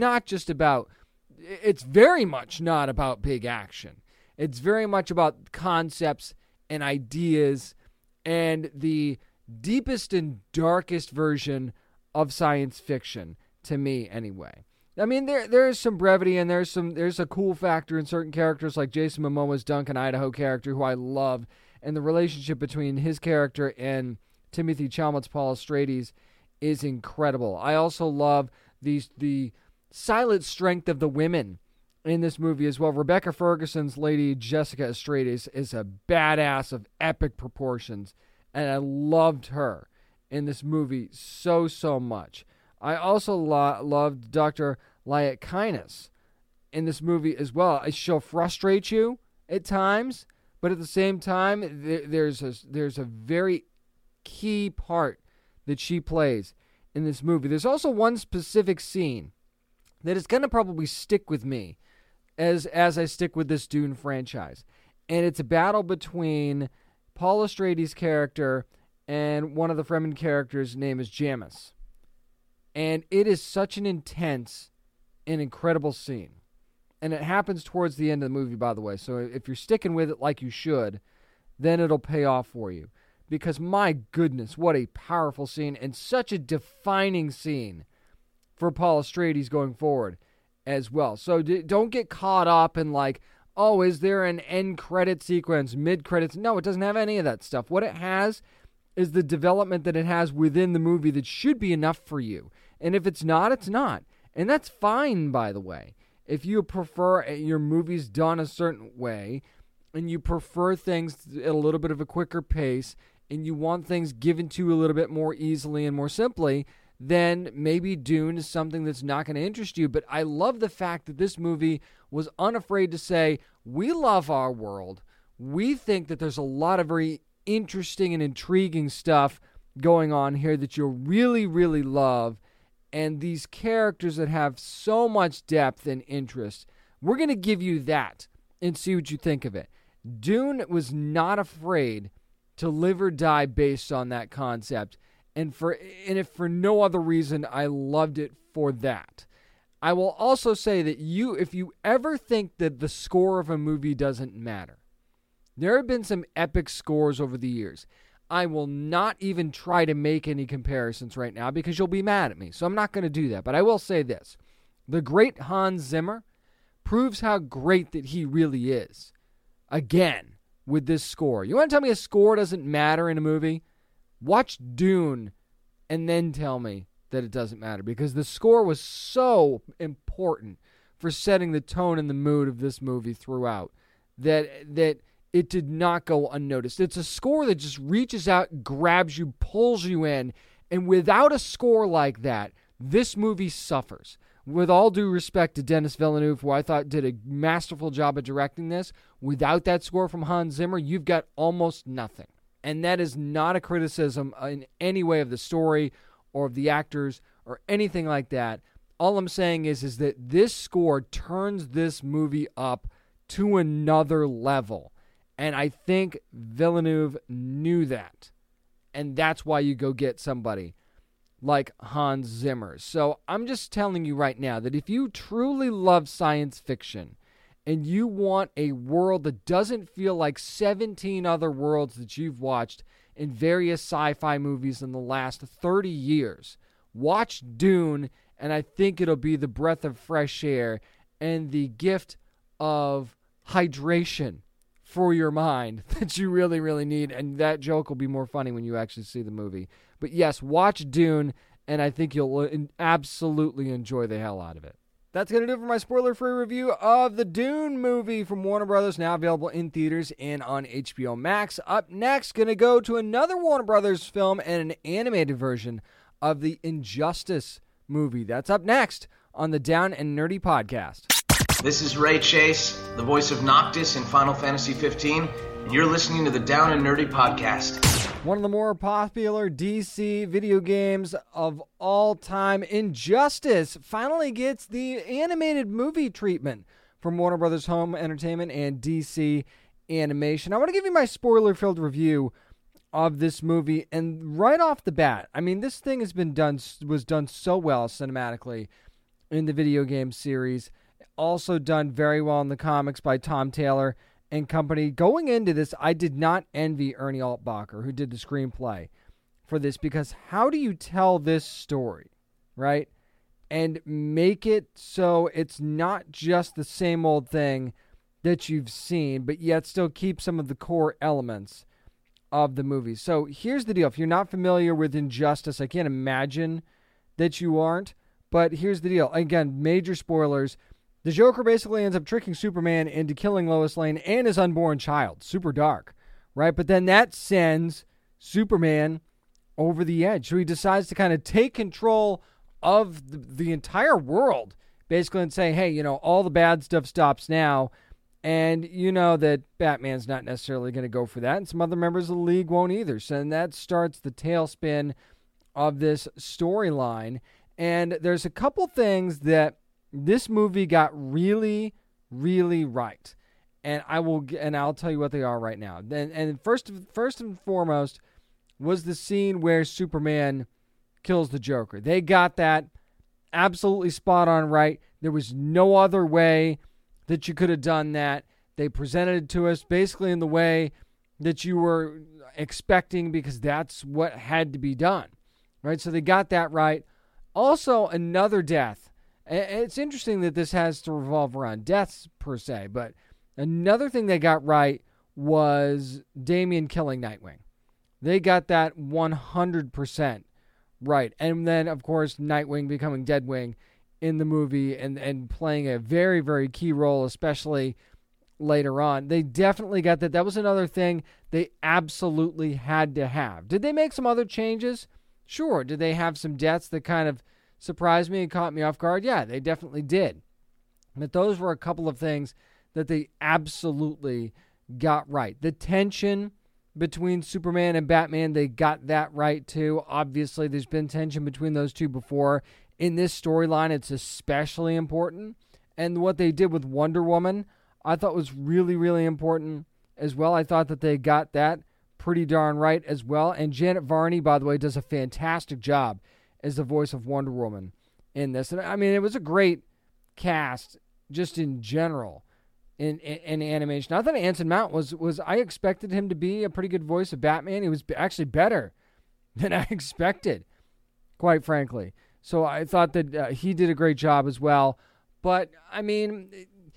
very much not about big action. It's very much about concepts and ideas and the deepest and darkest version of science fiction, to me anyway. I mean, there is some brevity, and there's a cool factor in certain characters like Jason Momoa's Duncan Idaho character, who I love, and the relationship between his character and Timothy Chalamet's Paul Atreides is incredible. I also love the silent strength of the women in this movie as well. Rebecca Ferguson's Lady Jessica Atreides is a badass of epic proportions, and I loved her in this movie so much. I also loved Dr. Liet Kynes in this movie as well. She'll frustrate you at times, but at the same time, there's a very key part that she plays in this movie. There's also one specific scene that is going to probably stick with me as I stick with this Dune franchise, and it's a battle between Paul Atreides' character and one of the Fremen characters' name is Jamis. And it is such an intense and incredible scene. And it happens towards the end of the movie, by the way. So if you're sticking with it like you should, then it'll pay off for you. Because my goodness, what a powerful scene, and such a defining scene for Paul Atreides going forward as well. So don't get caught up in like, oh, is there an end credit sequence, mid credits? No, it doesn't have any of that stuff. What it has is the development that it has within the movie that should be enough for you. And if it's not, it's not. And that's fine, by the way. If you prefer your movies done a certain way, and you prefer things at a little bit of a quicker pace, and you want things given to you a little bit more easily and more simply, then maybe Dune is something that's not going to interest you. But I love the fact that this movie was unafraid to say, we love our world. We think that there's a lot of very interesting and intriguing stuff going on here that you'll really, really love. And these characters that have so much depth and interest, we're going to give you that and see what you think of it. Dune was not afraid to live or die based on that concept. And if for no other reason, I loved it for that. I will also say that if you ever think that the score of a movie doesn't matter, there have been some epic scores over the years. I will not even try to make any comparisons right now because you'll be mad at me. So I'm not going to do that. But I will say this. The great Hans Zimmer proves how great that he really is. Again, with this score. You want to tell me a score doesn't matter in a movie? Watch Dune and then tell me that it doesn't matter, because the score was so important for setting the tone and the mood of this movie throughout that it did not go unnoticed. It's a score that just reaches out, grabs you, pulls you in, and without a score like that, this movie suffers. With all due respect to Denis Villeneuve, who I thought did a masterful job of directing this, without that score from Hans Zimmer, you've got almost nothing. And that is not a criticism in any way of the story or of the actors or anything like that. All I'm saying is that this score turns this movie up to another level. And I think Villeneuve knew that. And that's why you go get somebody like Hans Zimmer. So I'm just telling you right now that if you truly love science fiction and you want a world that doesn't feel like 17 other worlds that you've watched in various sci-fi movies in the last 30 years, watch Dune, and I think it'll be the breath of fresh air and the gift of hydration for your mind that you really, really need. And that joke will be more funny when you actually see the movie. But yes, watch Dune, and I think you'll absolutely enjoy the hell out of it. That's going to do it for my spoiler-free review of the Dune movie from Warner Brothers, now available in theaters and on HBO Max. Up next, going to go to another Warner Brothers film and an animated version of the Injustice movie. That's up next on the Down and Nerdy Podcast. This is Ray Chase, the voice of Noctis in Final Fantasy 15, and you're listening to the Down and Nerdy Podcast. One of the more popular DC video games of all time, Injustice, finally gets the animated movie treatment from Warner Brothers Home Entertainment and DC Animation. I want to give you my spoiler-filled review of this movie, and right off the bat, I mean, this thing was done so well cinematically in the video game series, also done very well in the comics by Tom Taylor and company. Going into this, I did not envy Ernie Altbacher, who did the screenplay for this, because how do you tell this story, right? And make it so it's not just the same old thing that you've seen, but yet still keep some of the core elements of the movie. So here's the deal. If you're not familiar with Injustice, I can't imagine that you aren't, but here's the deal. Again, major spoilers. The Joker basically ends up tricking Superman into killing Lois Lane and his unborn child. Super dark, right? But then that sends Superman over the edge. So he decides to kind of take control of the entire world, basically, and say, hey, all the bad stuff stops now. And you know that Batman's not necessarily going to go for that, and some other members of the League won't either. So then that starts the tailspin of this storyline. And there's a couple things that this movie got really, really right, and I'll tell you what they are right now. And first and foremost was the scene where Superman kills the Joker. They got that absolutely spot on right. There was no other way that you could have done that. They presented it to us basically in the way that you were expecting, because that's what had to be done, right? So they got that right. Also, another death. It's interesting that this has to revolve around deaths per se, but Another thing they got right was Damian killing Nightwing. They got that 100% right. And then, of course, Nightwing becoming Deadwing in the movie and playing a very, very key role, especially later on. They definitely got that. That was another thing they absolutely had to have. Did they make some other changes? Sure. Did they have some deaths that kind of surprised me and caught me off guard? Yeah, they definitely did. But those were a couple of things that they absolutely got right. The tension between Superman and Batman, they got that right too. Obviously, there's been tension between those two before. In this storyline, it's especially important. And what they did with Wonder Woman, I thought was really, really important as well. I thought that they got that pretty darn right as well. And Janet Varney, by the way, does a fantastic job as the voice of Wonder Woman in this. And I mean, it was a great cast just in general in animation. I thought Anson Mount was I expected him to be a pretty good voice of Batman. He was actually better than I expected, quite frankly. So I thought that he did a great job as well. But I mean,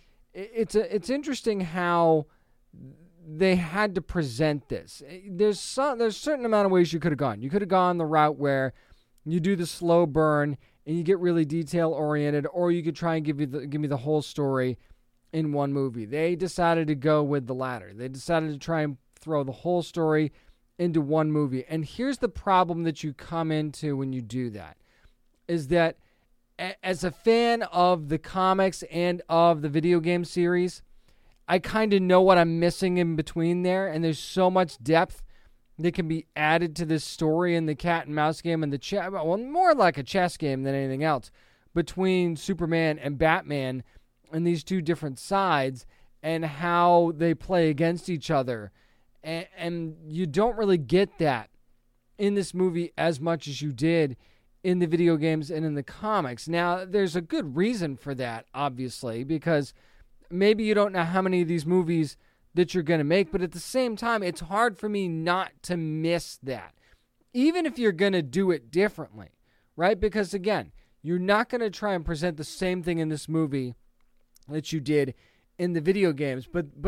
it's interesting how they had to present this. There's a certain amount of ways you could have gone. You could have gone the route where you do the slow burn and you get really detail oriented, or you could try and give me the whole story in one movie. They decided to go with the latter. They decided to try and throw the whole story into one movie. And here's the problem that you come into when you do that, is that as a fan of the comics and of the video game series, I kind of know what I'm missing in between there, and there's so much depth that can be added to this story in the cat and mouse game and the well, more like a chess game than anything else, between Superman and Batman and these two different sides and how they play against each other. And you don't really get that in this movie as much as you did in the video games and in the comics. Now, there's a good reason for that, obviously, because maybe you don't know how many of these movies that you're going to make, but at the same time, it's hard for me not to miss that, even if you're going to do it differently, right? Because, again, you're not going to try and present the same thing in this movie that you did in the video games,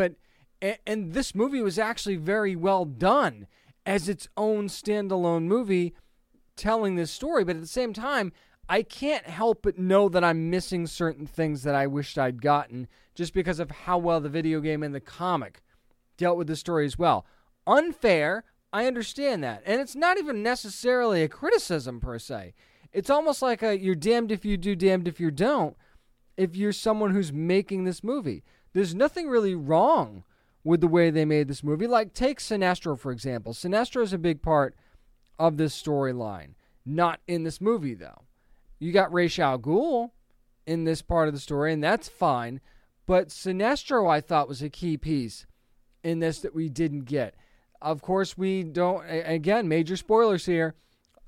and this movie was actually very well done as its own standalone movie telling this story, but at the same time, I can't help but know that I'm missing certain things that I wished I'd gotten just because of how well the video game and the comic dealt with the story as well. Unfair, I understand that. And it's not even necessarily a criticism per se. It's almost like you're damned if you do, damned if you don't, if you're someone who's making this movie. There's nothing really wrong with the way they made this movie. Like, take Sinestro, for example. Sinestro is a big part of this storyline. Not in this movie, though. You got Ra's al Ghul in this part of the story, and that's fine. But Sinestro, I thought, was a key piece in this that we didn't get. Of course, we don't, again, major spoilers here.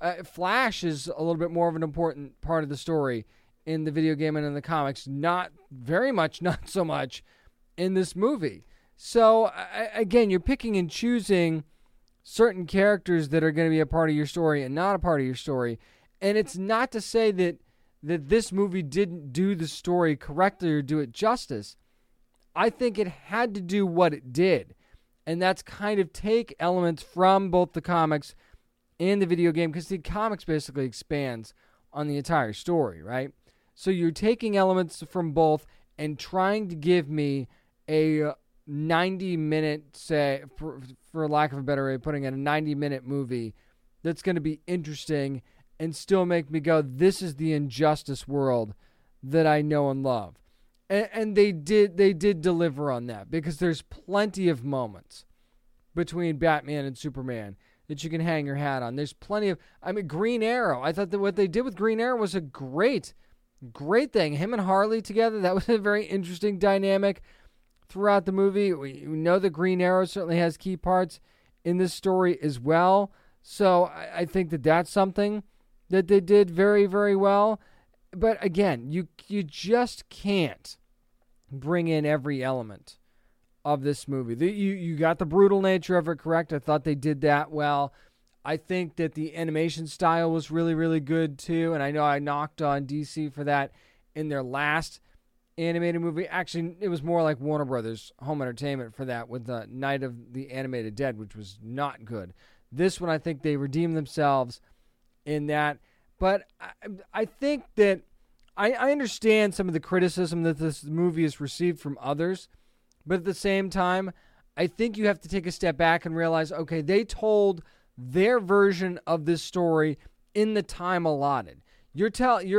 Flash is a little bit more of an important part of the story in the video game and in the comics. Not very much, not so much in this movie. So, again, you're picking and choosing certain characters that are going to be a part of your story and not a part of your story. And it's not to say that this movie didn't do the story correctly or do it justice. I think it had to do what it did. And that's kind of take elements from both the comics and the video game, because the comics basically expands on the entire story, right? So you're taking elements from both and trying to give me a 90-minute, say, for lack of a better way of putting it, a 90-minute movie that's going to be interesting and still make me go, this is the Injustice world that I know and love. And they did deliver on that, because there's plenty of moments between Batman and Superman that you can hang your hat on. There's plenty of, Green Arrow. I thought that what they did with Green Arrow was a great thing. Him and Harley together, that was a very interesting dynamic throughout the movie. We know that Green Arrow certainly has key parts in this story as well. So I think that that's something that they did very, very well. But again, you just can't bring in every element of this movie. You got the brutal nature of it correct. I thought they did that well. I think that the animation style was really, really good too. And I know I knocked on DC for that in their last animated movie. Actually, it was more like Warner Brothers Home Entertainment for that with the Night of the Animated Dead, which was not good. This one, I think they redeemed themselves in that. But I think that I understand some of the criticism that this movie has received from others. But at the same time, I think you have to take a step back and realize, okay, they told their version of this story in the time allotted. You're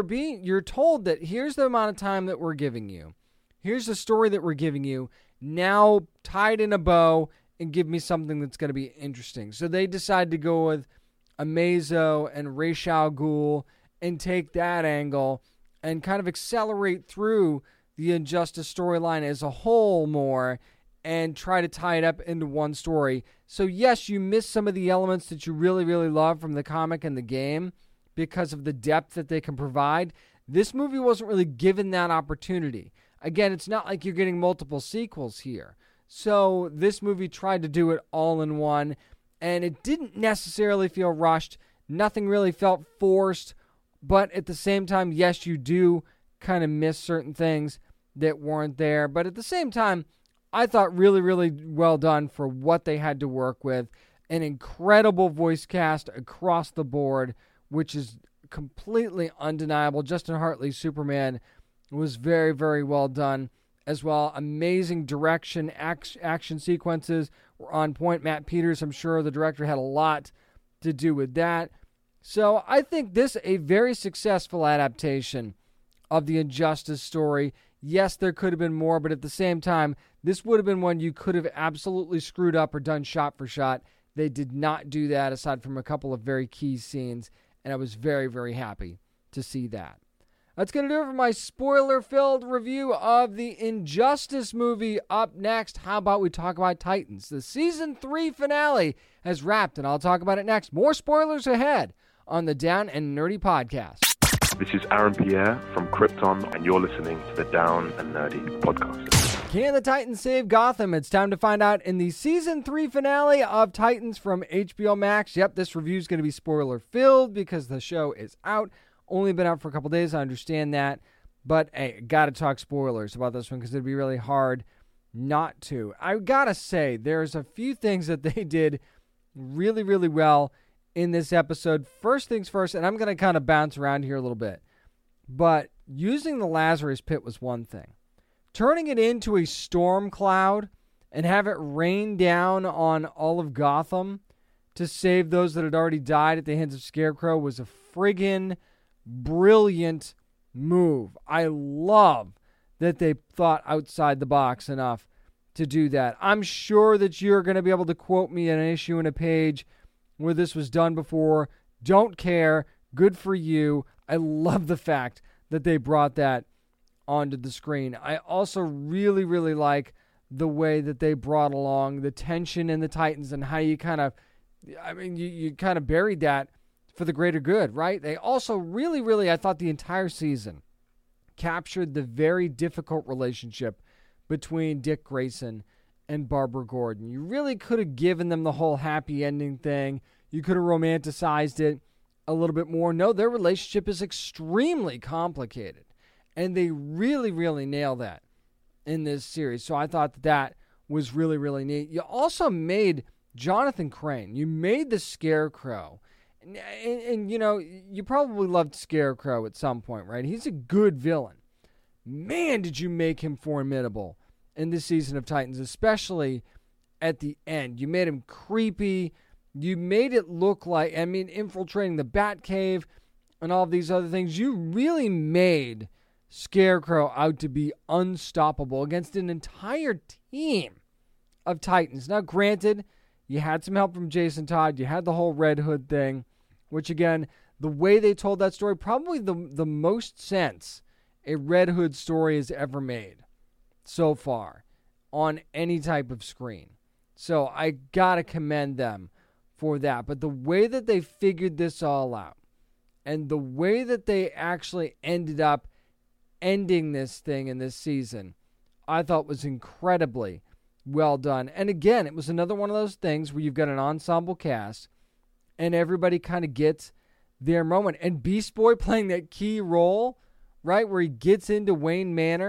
told that here's the amount of time that we're giving you. Here's the story that we're giving you. Now tie it in a bow and give me something that's going to be interesting. So they decided to go with Amazo and Ra's al Ghul and take that angle and kind of accelerate through the Injustice storyline as a whole more and try to tie it up into one story. So yes, you miss some of the elements that you really, really love from the comic and the game because of the depth that they can provide. This movie wasn't really given that opportunity. Again, it's not like you're getting multiple sequels here. So this movie tried to do it all in one, and it didn't necessarily feel rushed. Nothing really felt forced, but at the same time, yes, you do kind of miss certain things that weren't there. But at the same time, I thought really, really well done for what they had to work with. An incredible voice cast across the board, which is completely undeniable. Justin Hartley's Superman was very, very well done as well. Amazing direction, action sequences were on point. Matt Peters, I'm sure the director, had a lot to do with that. So I think this is a very successful adaptation of the Injustice story. Yes, there could have been more, but at the same time, this would have been one you could have absolutely screwed up or done shot for shot. They did not do that, aside from a couple of very key scenes, and I was very, very happy to see that. That's going to do it for my spoiler-filled review of the Injustice movie. Up next, how about we talk about Titans? The Season 3 finale has wrapped, and I'll talk about it next. More spoilers ahead on the Down and Nerdy podcast. This is Aaron Pierre from Krypton, and you're listening to the Down and Nerdy podcast. Can the Titans save Gotham? It's time to find out in the Season 3 finale of Titans from HBO Max. Yep, this review is going to be spoiler-filled because the show is out. Only been out for a couple days, I understand that. But, hey, got to talk spoilers about this one because it'd be really hard not to. I got to say, there's a few things that they did really, really well in this episode. First things first, and I'm going to kind of bounce around here a little bit. But using the Lazarus Pit was one thing. Turning it into a storm cloud and have it rain down on all of Gotham to save those that had already died at the hands of Scarecrow was a friggin' brilliant move. I love that they thought outside the box enough to do that. I'm sure that you're going to be able to quote me an issue and a page where this was done before. Don't care. Good for you. I love the fact that they brought that onto the screen. I also really, really like the way that they brought along the tension in the Titans and how you kind of, you kind of buried that for the greater good, right? They also really, really, I thought the entire season captured the very difficult relationship between Dick Grayson and Barbara Gordon. You really could have given them the whole happy ending thing. You could have romanticized it a little bit more. No, their relationship is extremely complicated, and they really, really nail that in this series. So I thought that was really, really neat. You also made Jonathan Crane. You made the Scarecrow. And, you know, you probably loved Scarecrow at some point, right? He's a good villain. Man, did you make him formidable in this season of Titans, especially at the end. You made him creepy. You made it look like, infiltrating the Batcave and all of these other things. You really made Scarecrow out to be unstoppable against an entire team of Titans. Now, granted, you had some help from Jason Todd. You had the whole Red Hood thing, which, again, the way they told that story, probably the most sense a Red Hood story has ever made so far on any type of screen. So I got to commend them for that. But the way that they figured this all out and the way that they actually ended up ending this thing in this season, I thought was incredibly well done. And again, it was another one of those things where you've got an ensemble cast and everybody kind of gets their moment. And Beast Boy playing that key role, right, where he gets into Wayne Manor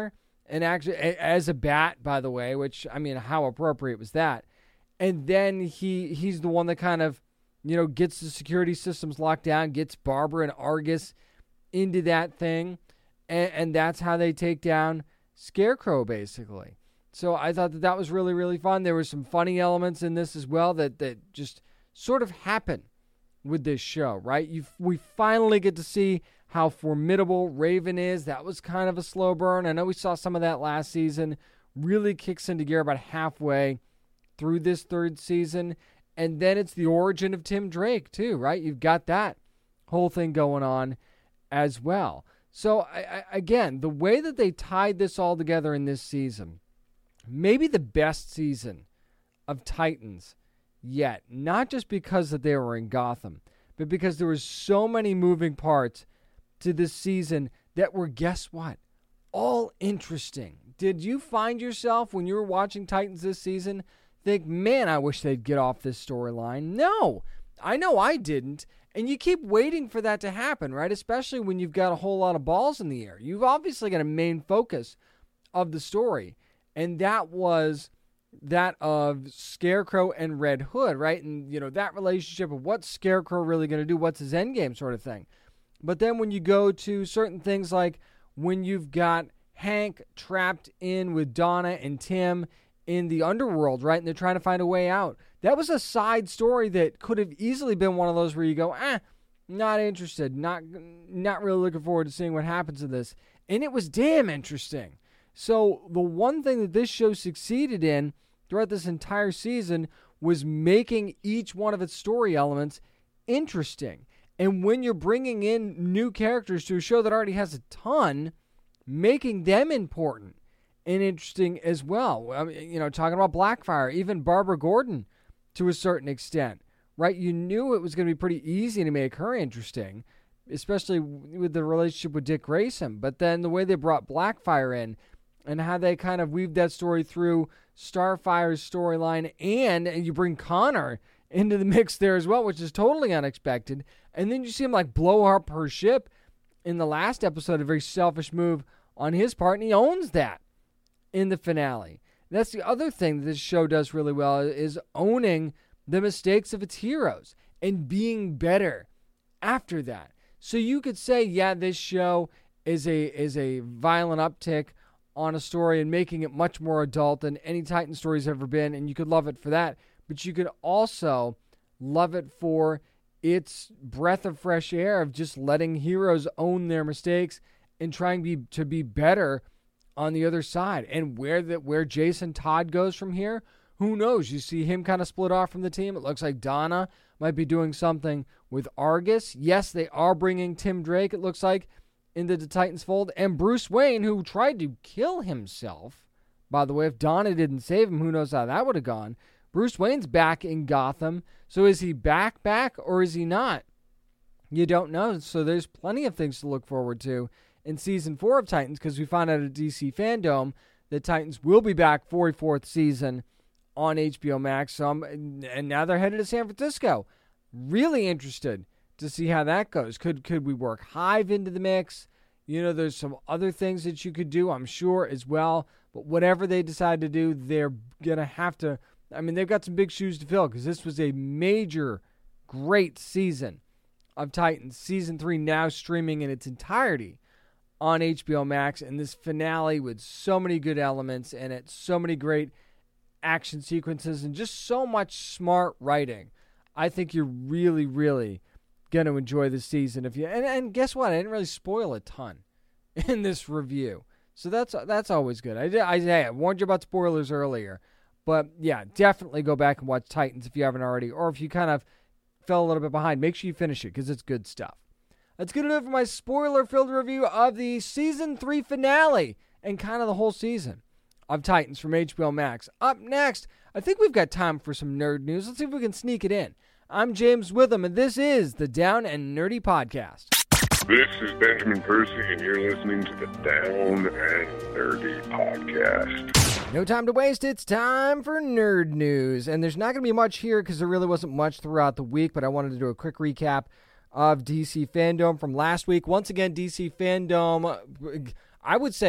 and actually as a bat, by the way, which, I mean, how appropriate was that? And then he's the one that kind of, gets the security systems locked down, gets Barbara and Argus into that thing, and that's how they take down Scarecrow, basically. So I thought that was really, really fun. There were some funny elements in this as well that just sort of happen with this show, right? We finally get to see how formidable Raven is. That was kind of a slow burn. I know we saw some of that last season. Really kicks into gear about halfway through this third season. And then it's the origin of Tim Drake, too, right? You've got that whole thing going on as well. So, again, the way that they tied this all together in this season, maybe the best season of Titans yet. Not just because that they were in Gotham, but because there were so many moving parts to this season that were, guess what, all interesting. Did you find yourself, when you were watching Titans this season, think, man, I wish they'd get off this storyline? No, I know I didn't. And you keep waiting for that to happen, right? Especially when you've got a whole lot of balls in the air. You've obviously got a main focus of the story, and that was that of Scarecrow and Red Hood, right? And, that relationship of what's Scarecrow really going to do, what's his endgame sort of thing. But then when you go to certain things like when you've got Hank trapped in with Donna and Tim in the underworld, right? And they're trying to find a way out. That was a side story that could have easily been one of those where you go, not interested, not really looking forward to seeing what happens to this. And it was damn interesting. So the one thing that this show succeeded in throughout this entire season was making each one of its story elements interesting. And when you're bringing in new characters to a show that already has a ton, making them important and interesting as well. I mean, talking about Blackfire, even Barbara Gordon to a certain extent, right? You knew it was going to be pretty easy to make her interesting, especially with the relationship with Dick Grayson. But then the way they brought Blackfire in and how they kind of weaved that story through Starfire's storyline, and you bring Connor into the mix there as well, which is totally unexpected. And then you see him blow up her ship in the last episode, a very selfish move on his part, and he owns that in the finale. That's the other thing that this show does really well, is owning the mistakes of its heroes and being better after that. So you could say, yeah, this show is a violent uptick on a story and making it much more adult than any Titan story's ever been, and you could love it for that. But you could also love it for its breath of fresh air of just letting heroes own their mistakes and trying to be better on the other side. And where Jason Todd goes from here, who knows? You see him kind of split off from the team. It looks like Donna might be doing something with Argus. Yes, they are bringing Tim Drake, it looks like, into the Titans fold. And Bruce Wayne, who tried to kill himself. By the way, if Donna didn't save him, who knows how that would have gone. Bruce Wayne's back in Gotham. So is he back, or is he not? You don't know. So there's plenty of things to look forward to in Season 4 of Titans, because we found out at DC Fandom that Titans will be back for a fourth season on HBO Max. And now they're headed to San Francisco. Really interested to see how that goes. Could we work Hive into the mix? There's some other things that you could do, I'm sure, as well. But whatever they decide to do, they're going to have to... I mean, they've got some big shoes to fill, because this was a major, great season of Titans. Season 3 now streaming in its entirety on HBO Max, and this finale with so many good elements in it, so many great action sequences, and just so much smart writing. I think you're really, really going to enjoy this season. And guess what? I didn't really spoil a ton in this review, so that's always good. I warned you about spoilers earlier. But, yeah, definitely go back and watch Titans if you haven't already. Or if you kind of fell a little bit behind, make sure you finish it, because it's good stuff. That's going to do it for my spoiler-filled review of the Season 3 finale and kind of the whole season of Titans from HBO Max. Up next, I think we've got time for some nerd news. Let's see if we can sneak it in. I'm James Witham, and this is the Down and Nerdy Podcast. This is Benjamin Percy, and you're listening to the Down and Nerdy Podcast. No time to waste. It's time for nerd news. And there's not going to be much here because there really wasn't much throughout the week, but I wanted to do a quick recap of DC Fandom from last week. Once again, DC Fandom, I would say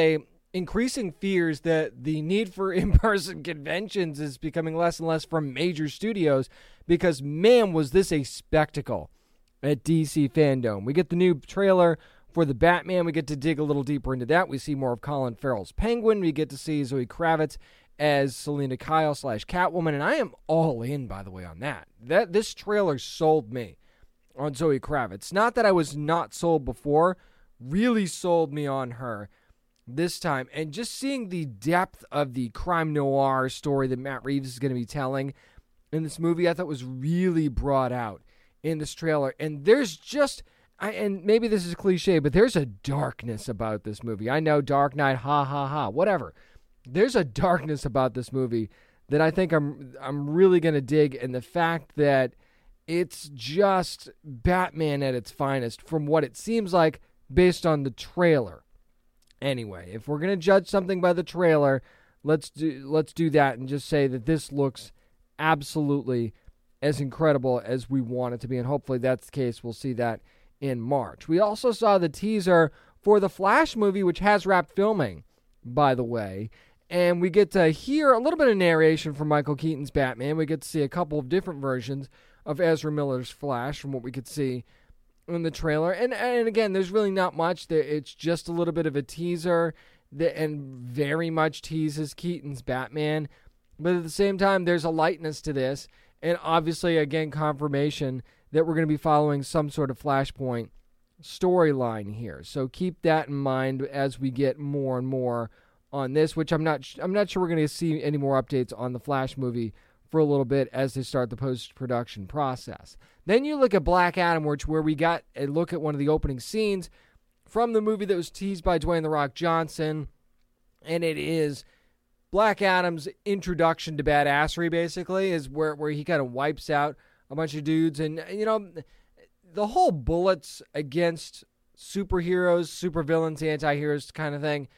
increasing fears that the need for in-person conventions is becoming less and less from major studios, because, man, was this a spectacle at DC Fandom. We get the new trailer for the Batman. We get to dig a little deeper into that. We see more of Colin Farrell's Penguin. We get to see Zoe Kravitz as Selena Kyle / Catwoman, and I am all in, by the way, on that. This trailer sold me on Zoe Kravitz. Not that I was not sold before, really sold me on her this time. And just seeing the depth of the crime noir story that Matt Reeves is going to be telling in this movie, I thought was really brought out in this trailer. And there's just, and maybe this is cliche, but there's a darkness about this movie. I know, Dark Knight, ha ha ha, whatever. There's a darkness about this movie that I think I'm really going to dig, and the fact that it's just Batman at its finest from what it seems like based on the trailer. Anyway, if we're going to judge something by the trailer, let's do that and just say that this looks absolutely as incredible as we want it to be, and hopefully that's the case. We'll see that in March. We also saw the teaser for the Flash movie, which has wrapped filming, by the way. And we get to hear a little bit of narration from Michael Keaton's Batman. We get to see a couple of different versions of Ezra Miller's Flash from what we could see in the trailer. And again, there's really not much. It's just a little bit of a teaser and very much teases Keaton's Batman. But at the same time, there's a lightness to this. And obviously, again, confirmation that we're going to be following some sort of Flashpoint storyline here. So keep that in mind as we get more and more on this, which I'm not sure we're going to see any more updates on the Flash movie for a little bit as they start the post-production process. Then you look at Black Adam, where we got a look at one of the opening scenes from the movie that was teased by Dwayne "The Rock" Johnson, and it is Black Adam's introduction to badassery, basically, is where he kind of wipes out a bunch of dudes. And, you know, the whole bullets against superheroes, supervillains, anti-heroes kind of thing,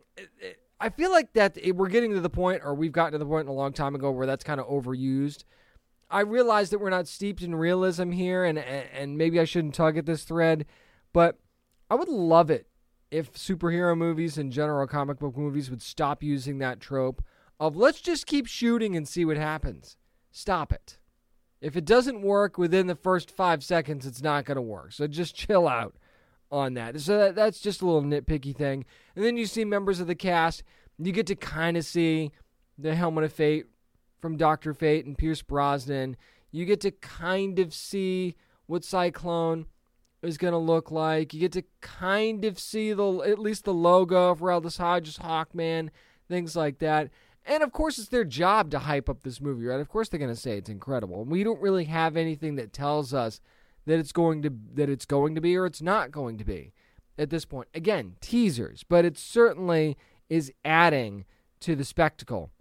I feel like that we're getting to the point, or we've gotten to the point a long time ago, where that's kind of overused. I realize that we're not steeped in realism here, and maybe I shouldn't tug at this thread, but I would love it if superhero movies and general comic book movies would stop using that trope of let's just keep shooting and see what happens. Stop it. If it doesn't work within the first 5 seconds, it's not going to work. So just chill out on that. So that's just a little nitpicky thing. And then you see members of the cast. You get to kind of see the Helmet of Fate from Dr. Fate and Pierce Brosnan. You get to kind of see what Cyclone is going to look like. You get to kind of see at least the logo for Aldous Hodge's Hawkman, things like that. And of course, it's their job to hype up this movie, right? Of course, they're going to say it's incredible. And we don't really have anything that tells us that it's going to be or it's not going to be at this point. Again, teasers, but it certainly is adding to the spectacle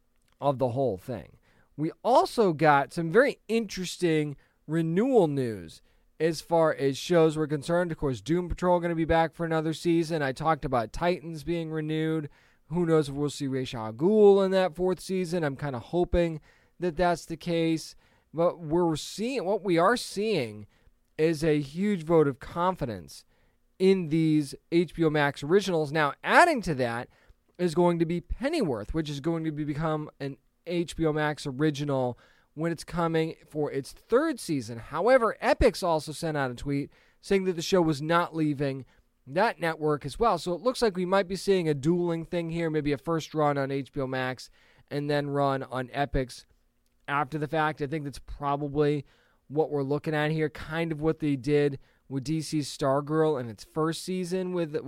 of the whole thing. We also got some very interesting renewal news as far as shows were concerned. Of course, Doom Patrol going to be back for another season. I talked about Titans being renewed. Who knows if we'll see Ra's al Ghul in that 4th season. I'm kind of hoping that that's the case. But what we are seeing is a huge vote of confidence in these HBO Max originals. Now, adding to that is going to be Pennyworth, which is going to become an HBO Max original when it's coming for its 3rd season. However, Epix also sent out a tweet saying that the show was not leaving that network as well. So it looks like we might be seeing a dueling thing here, maybe a first run on HBO Max and then run on Epix after the fact. I think that's probably what we're looking at here, kind of what they did with DC's Stargirl in its 1st season with the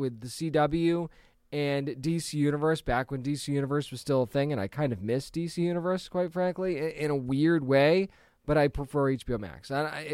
CW and DC Universe, back when DC Universe was still a thing, and I kind of miss DC Universe, quite frankly, in a weird way, but I prefer HBO Max.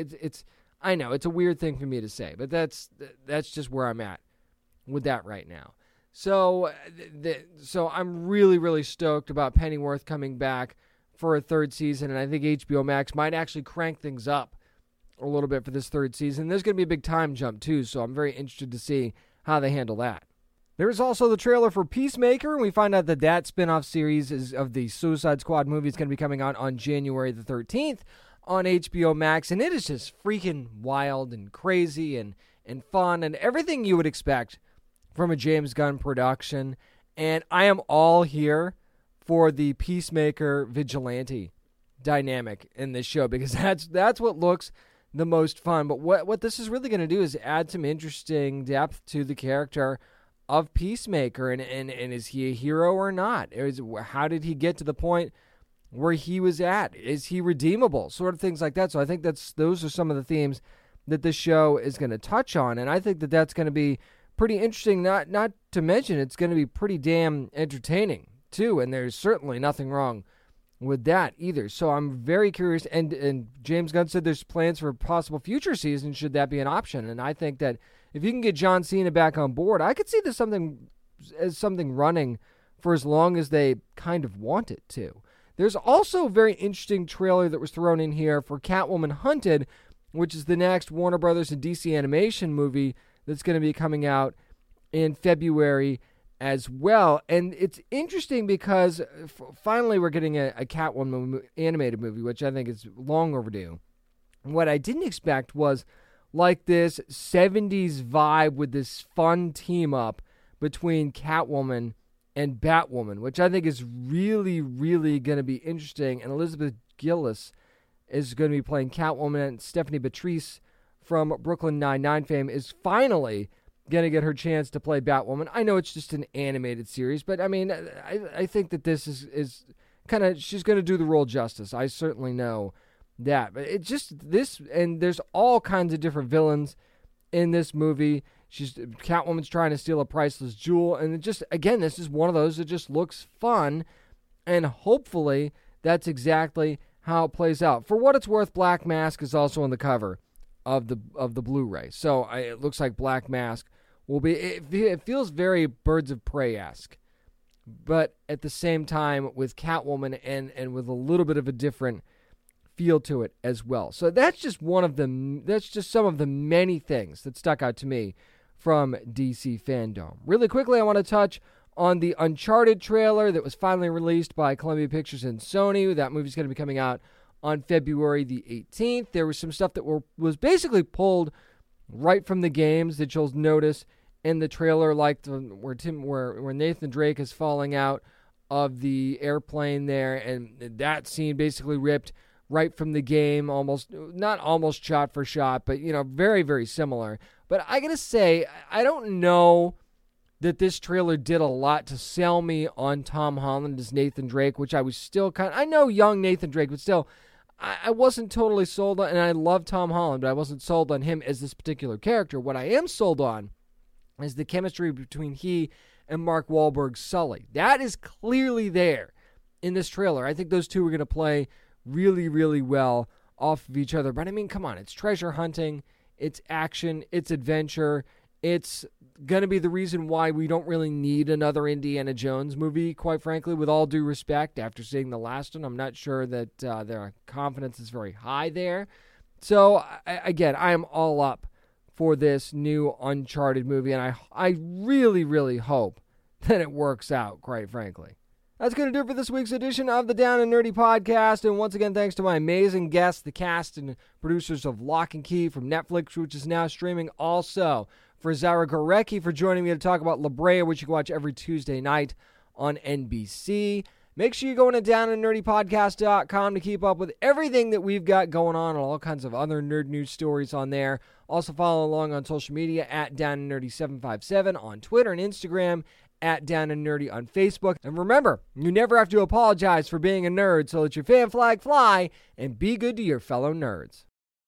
I know, it's a weird thing for me to say, but that's just where I'm at with that right now. So I'm really, really stoked about Pennyworth coming back for a 3rd season, and I think HBO Max might actually crank things up a little bit for this 3rd season. There's going to be a big time jump, too, so I'm very interested to see how they handle that. There is also the trailer for Peacemaker, and we find out that spin-off series of the Suicide Squad movie is going to be coming out on January the 13th on HBO Max, and it is just freaking wild and crazy and fun and everything you would expect from a James Gunn production. And I am all here for the Peacemaker vigilante dynamic in this show, because that's what looks the most fun. But what this is really going to do is add some interesting depth to the character of Peacemaker, and is he a hero or not? How did he get to the point where he was at? Is he redeemable? Sort of things like that. So I think those are some of the themes that this show is going to touch on, and I think that that's going to be pretty interesting. Not to mention it's going to be pretty damn entertaining too, and there's certainly nothing wrong with that either. So I'm very curious, and James Gunn said there's plans for a possible future season should that be an option, and I think that if you can get John Cena back on board, I could see this as something running for as long as they kind of want it to. There's also a very interesting trailer that was thrown in here for Catwoman Hunted, which is the next Warner Brothers and DC animation movie that's going to be coming out in February as well. And it's interesting because finally we're getting a Catwoman animated movie, which I think is long overdue. What I didn't expect was like this 70s vibe with this fun team up between Catwoman and Batwoman, which I think is really, really going to be interesting. And Elizabeth Gillis is going to be playing Catwoman, and Stephanie Beatrice from Brooklyn Nine-Nine fame is finally going to get her chance to play Batwoman. I know it's just an animated series, but I mean, I think that this is kind of, she's going to do the role justice. I certainly know that. But it's just this, and there's all kinds of different villains in this movie. Catwoman's trying to steal a priceless jewel, and it just, again, this is one of those that just looks fun, and hopefully that's exactly how it plays out. For what it's worth, Black Mask is also on the cover of the Blu-ray, so it looks like Black Mask will be. It feels very Birds of Prey-esque, but at the same time with Catwoman and with a little bit of a different feel to it as well. So that's just some of the many things that stuck out to me from DC Fandom. Really quickly, I want to touch on the Uncharted trailer that was finally released by Columbia Pictures and Sony. That movie's going to be coming out on February the 18th. There was some stuff that was basically pulled right from the games that you'll notice in the trailer, like where Nathan Drake is falling out of the airplane there, and that scene basically ripped right from the game, not almost shot for shot, but very, very similar. But I gotta say, I don't know that this trailer did a lot to sell me on Tom Holland as Nathan Drake, which I was still I know young Nathan Drake, but still, I wasn't totally sold on, and I love Tom Holland, but I wasn't sold on him as this particular character. What I am sold on is the chemistry between he and Mark Wahlberg's Sully. That is clearly there in this trailer. I think those two are going to play really, really well off of each other. But I mean, come on, it's treasure hunting, it's action, it's adventure. It's going to be the reason why we don't really need another Indiana Jones movie, quite frankly, with all due respect. After seeing the last one, I'm not sure that their confidence is very high there. So, again, I am all up for this new Uncharted movie, and I really, really hope that it works out, quite frankly. That's going to do it for this week's edition of the Down and Nerdy Podcast. And once again, thanks to my amazing guests, the cast and producers of Lock and Key from Netflix, which is now streaming. Also, for Zara Gorecki for joining me to talk about La Brea, which you can watch every Tuesday night on NBC. Make sure you go to downandnerdypodcast.com to keep up with everything that we've got going on and all kinds of other nerd news stories on there. Also follow along on social media at downandnerdy757 on Twitter and Instagram, at Down and Nerdy on Facebook. And remember, you never have to apologize for being a nerd, so let your fan flag fly and be good to your fellow nerds.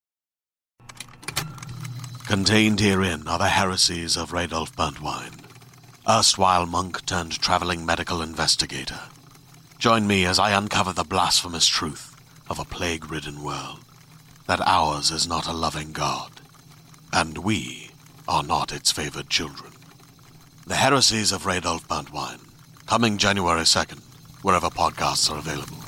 Contained herein are the heresies of Radolf Burntwine, erstwhile monk turned traveling medical investigator. Join me as I uncover the blasphemous truth of a plague-ridden world, that ours is not a loving God, and we are not its favored children. The Heresies of Radolf Burntwine, coming January 2nd, wherever podcasts are available.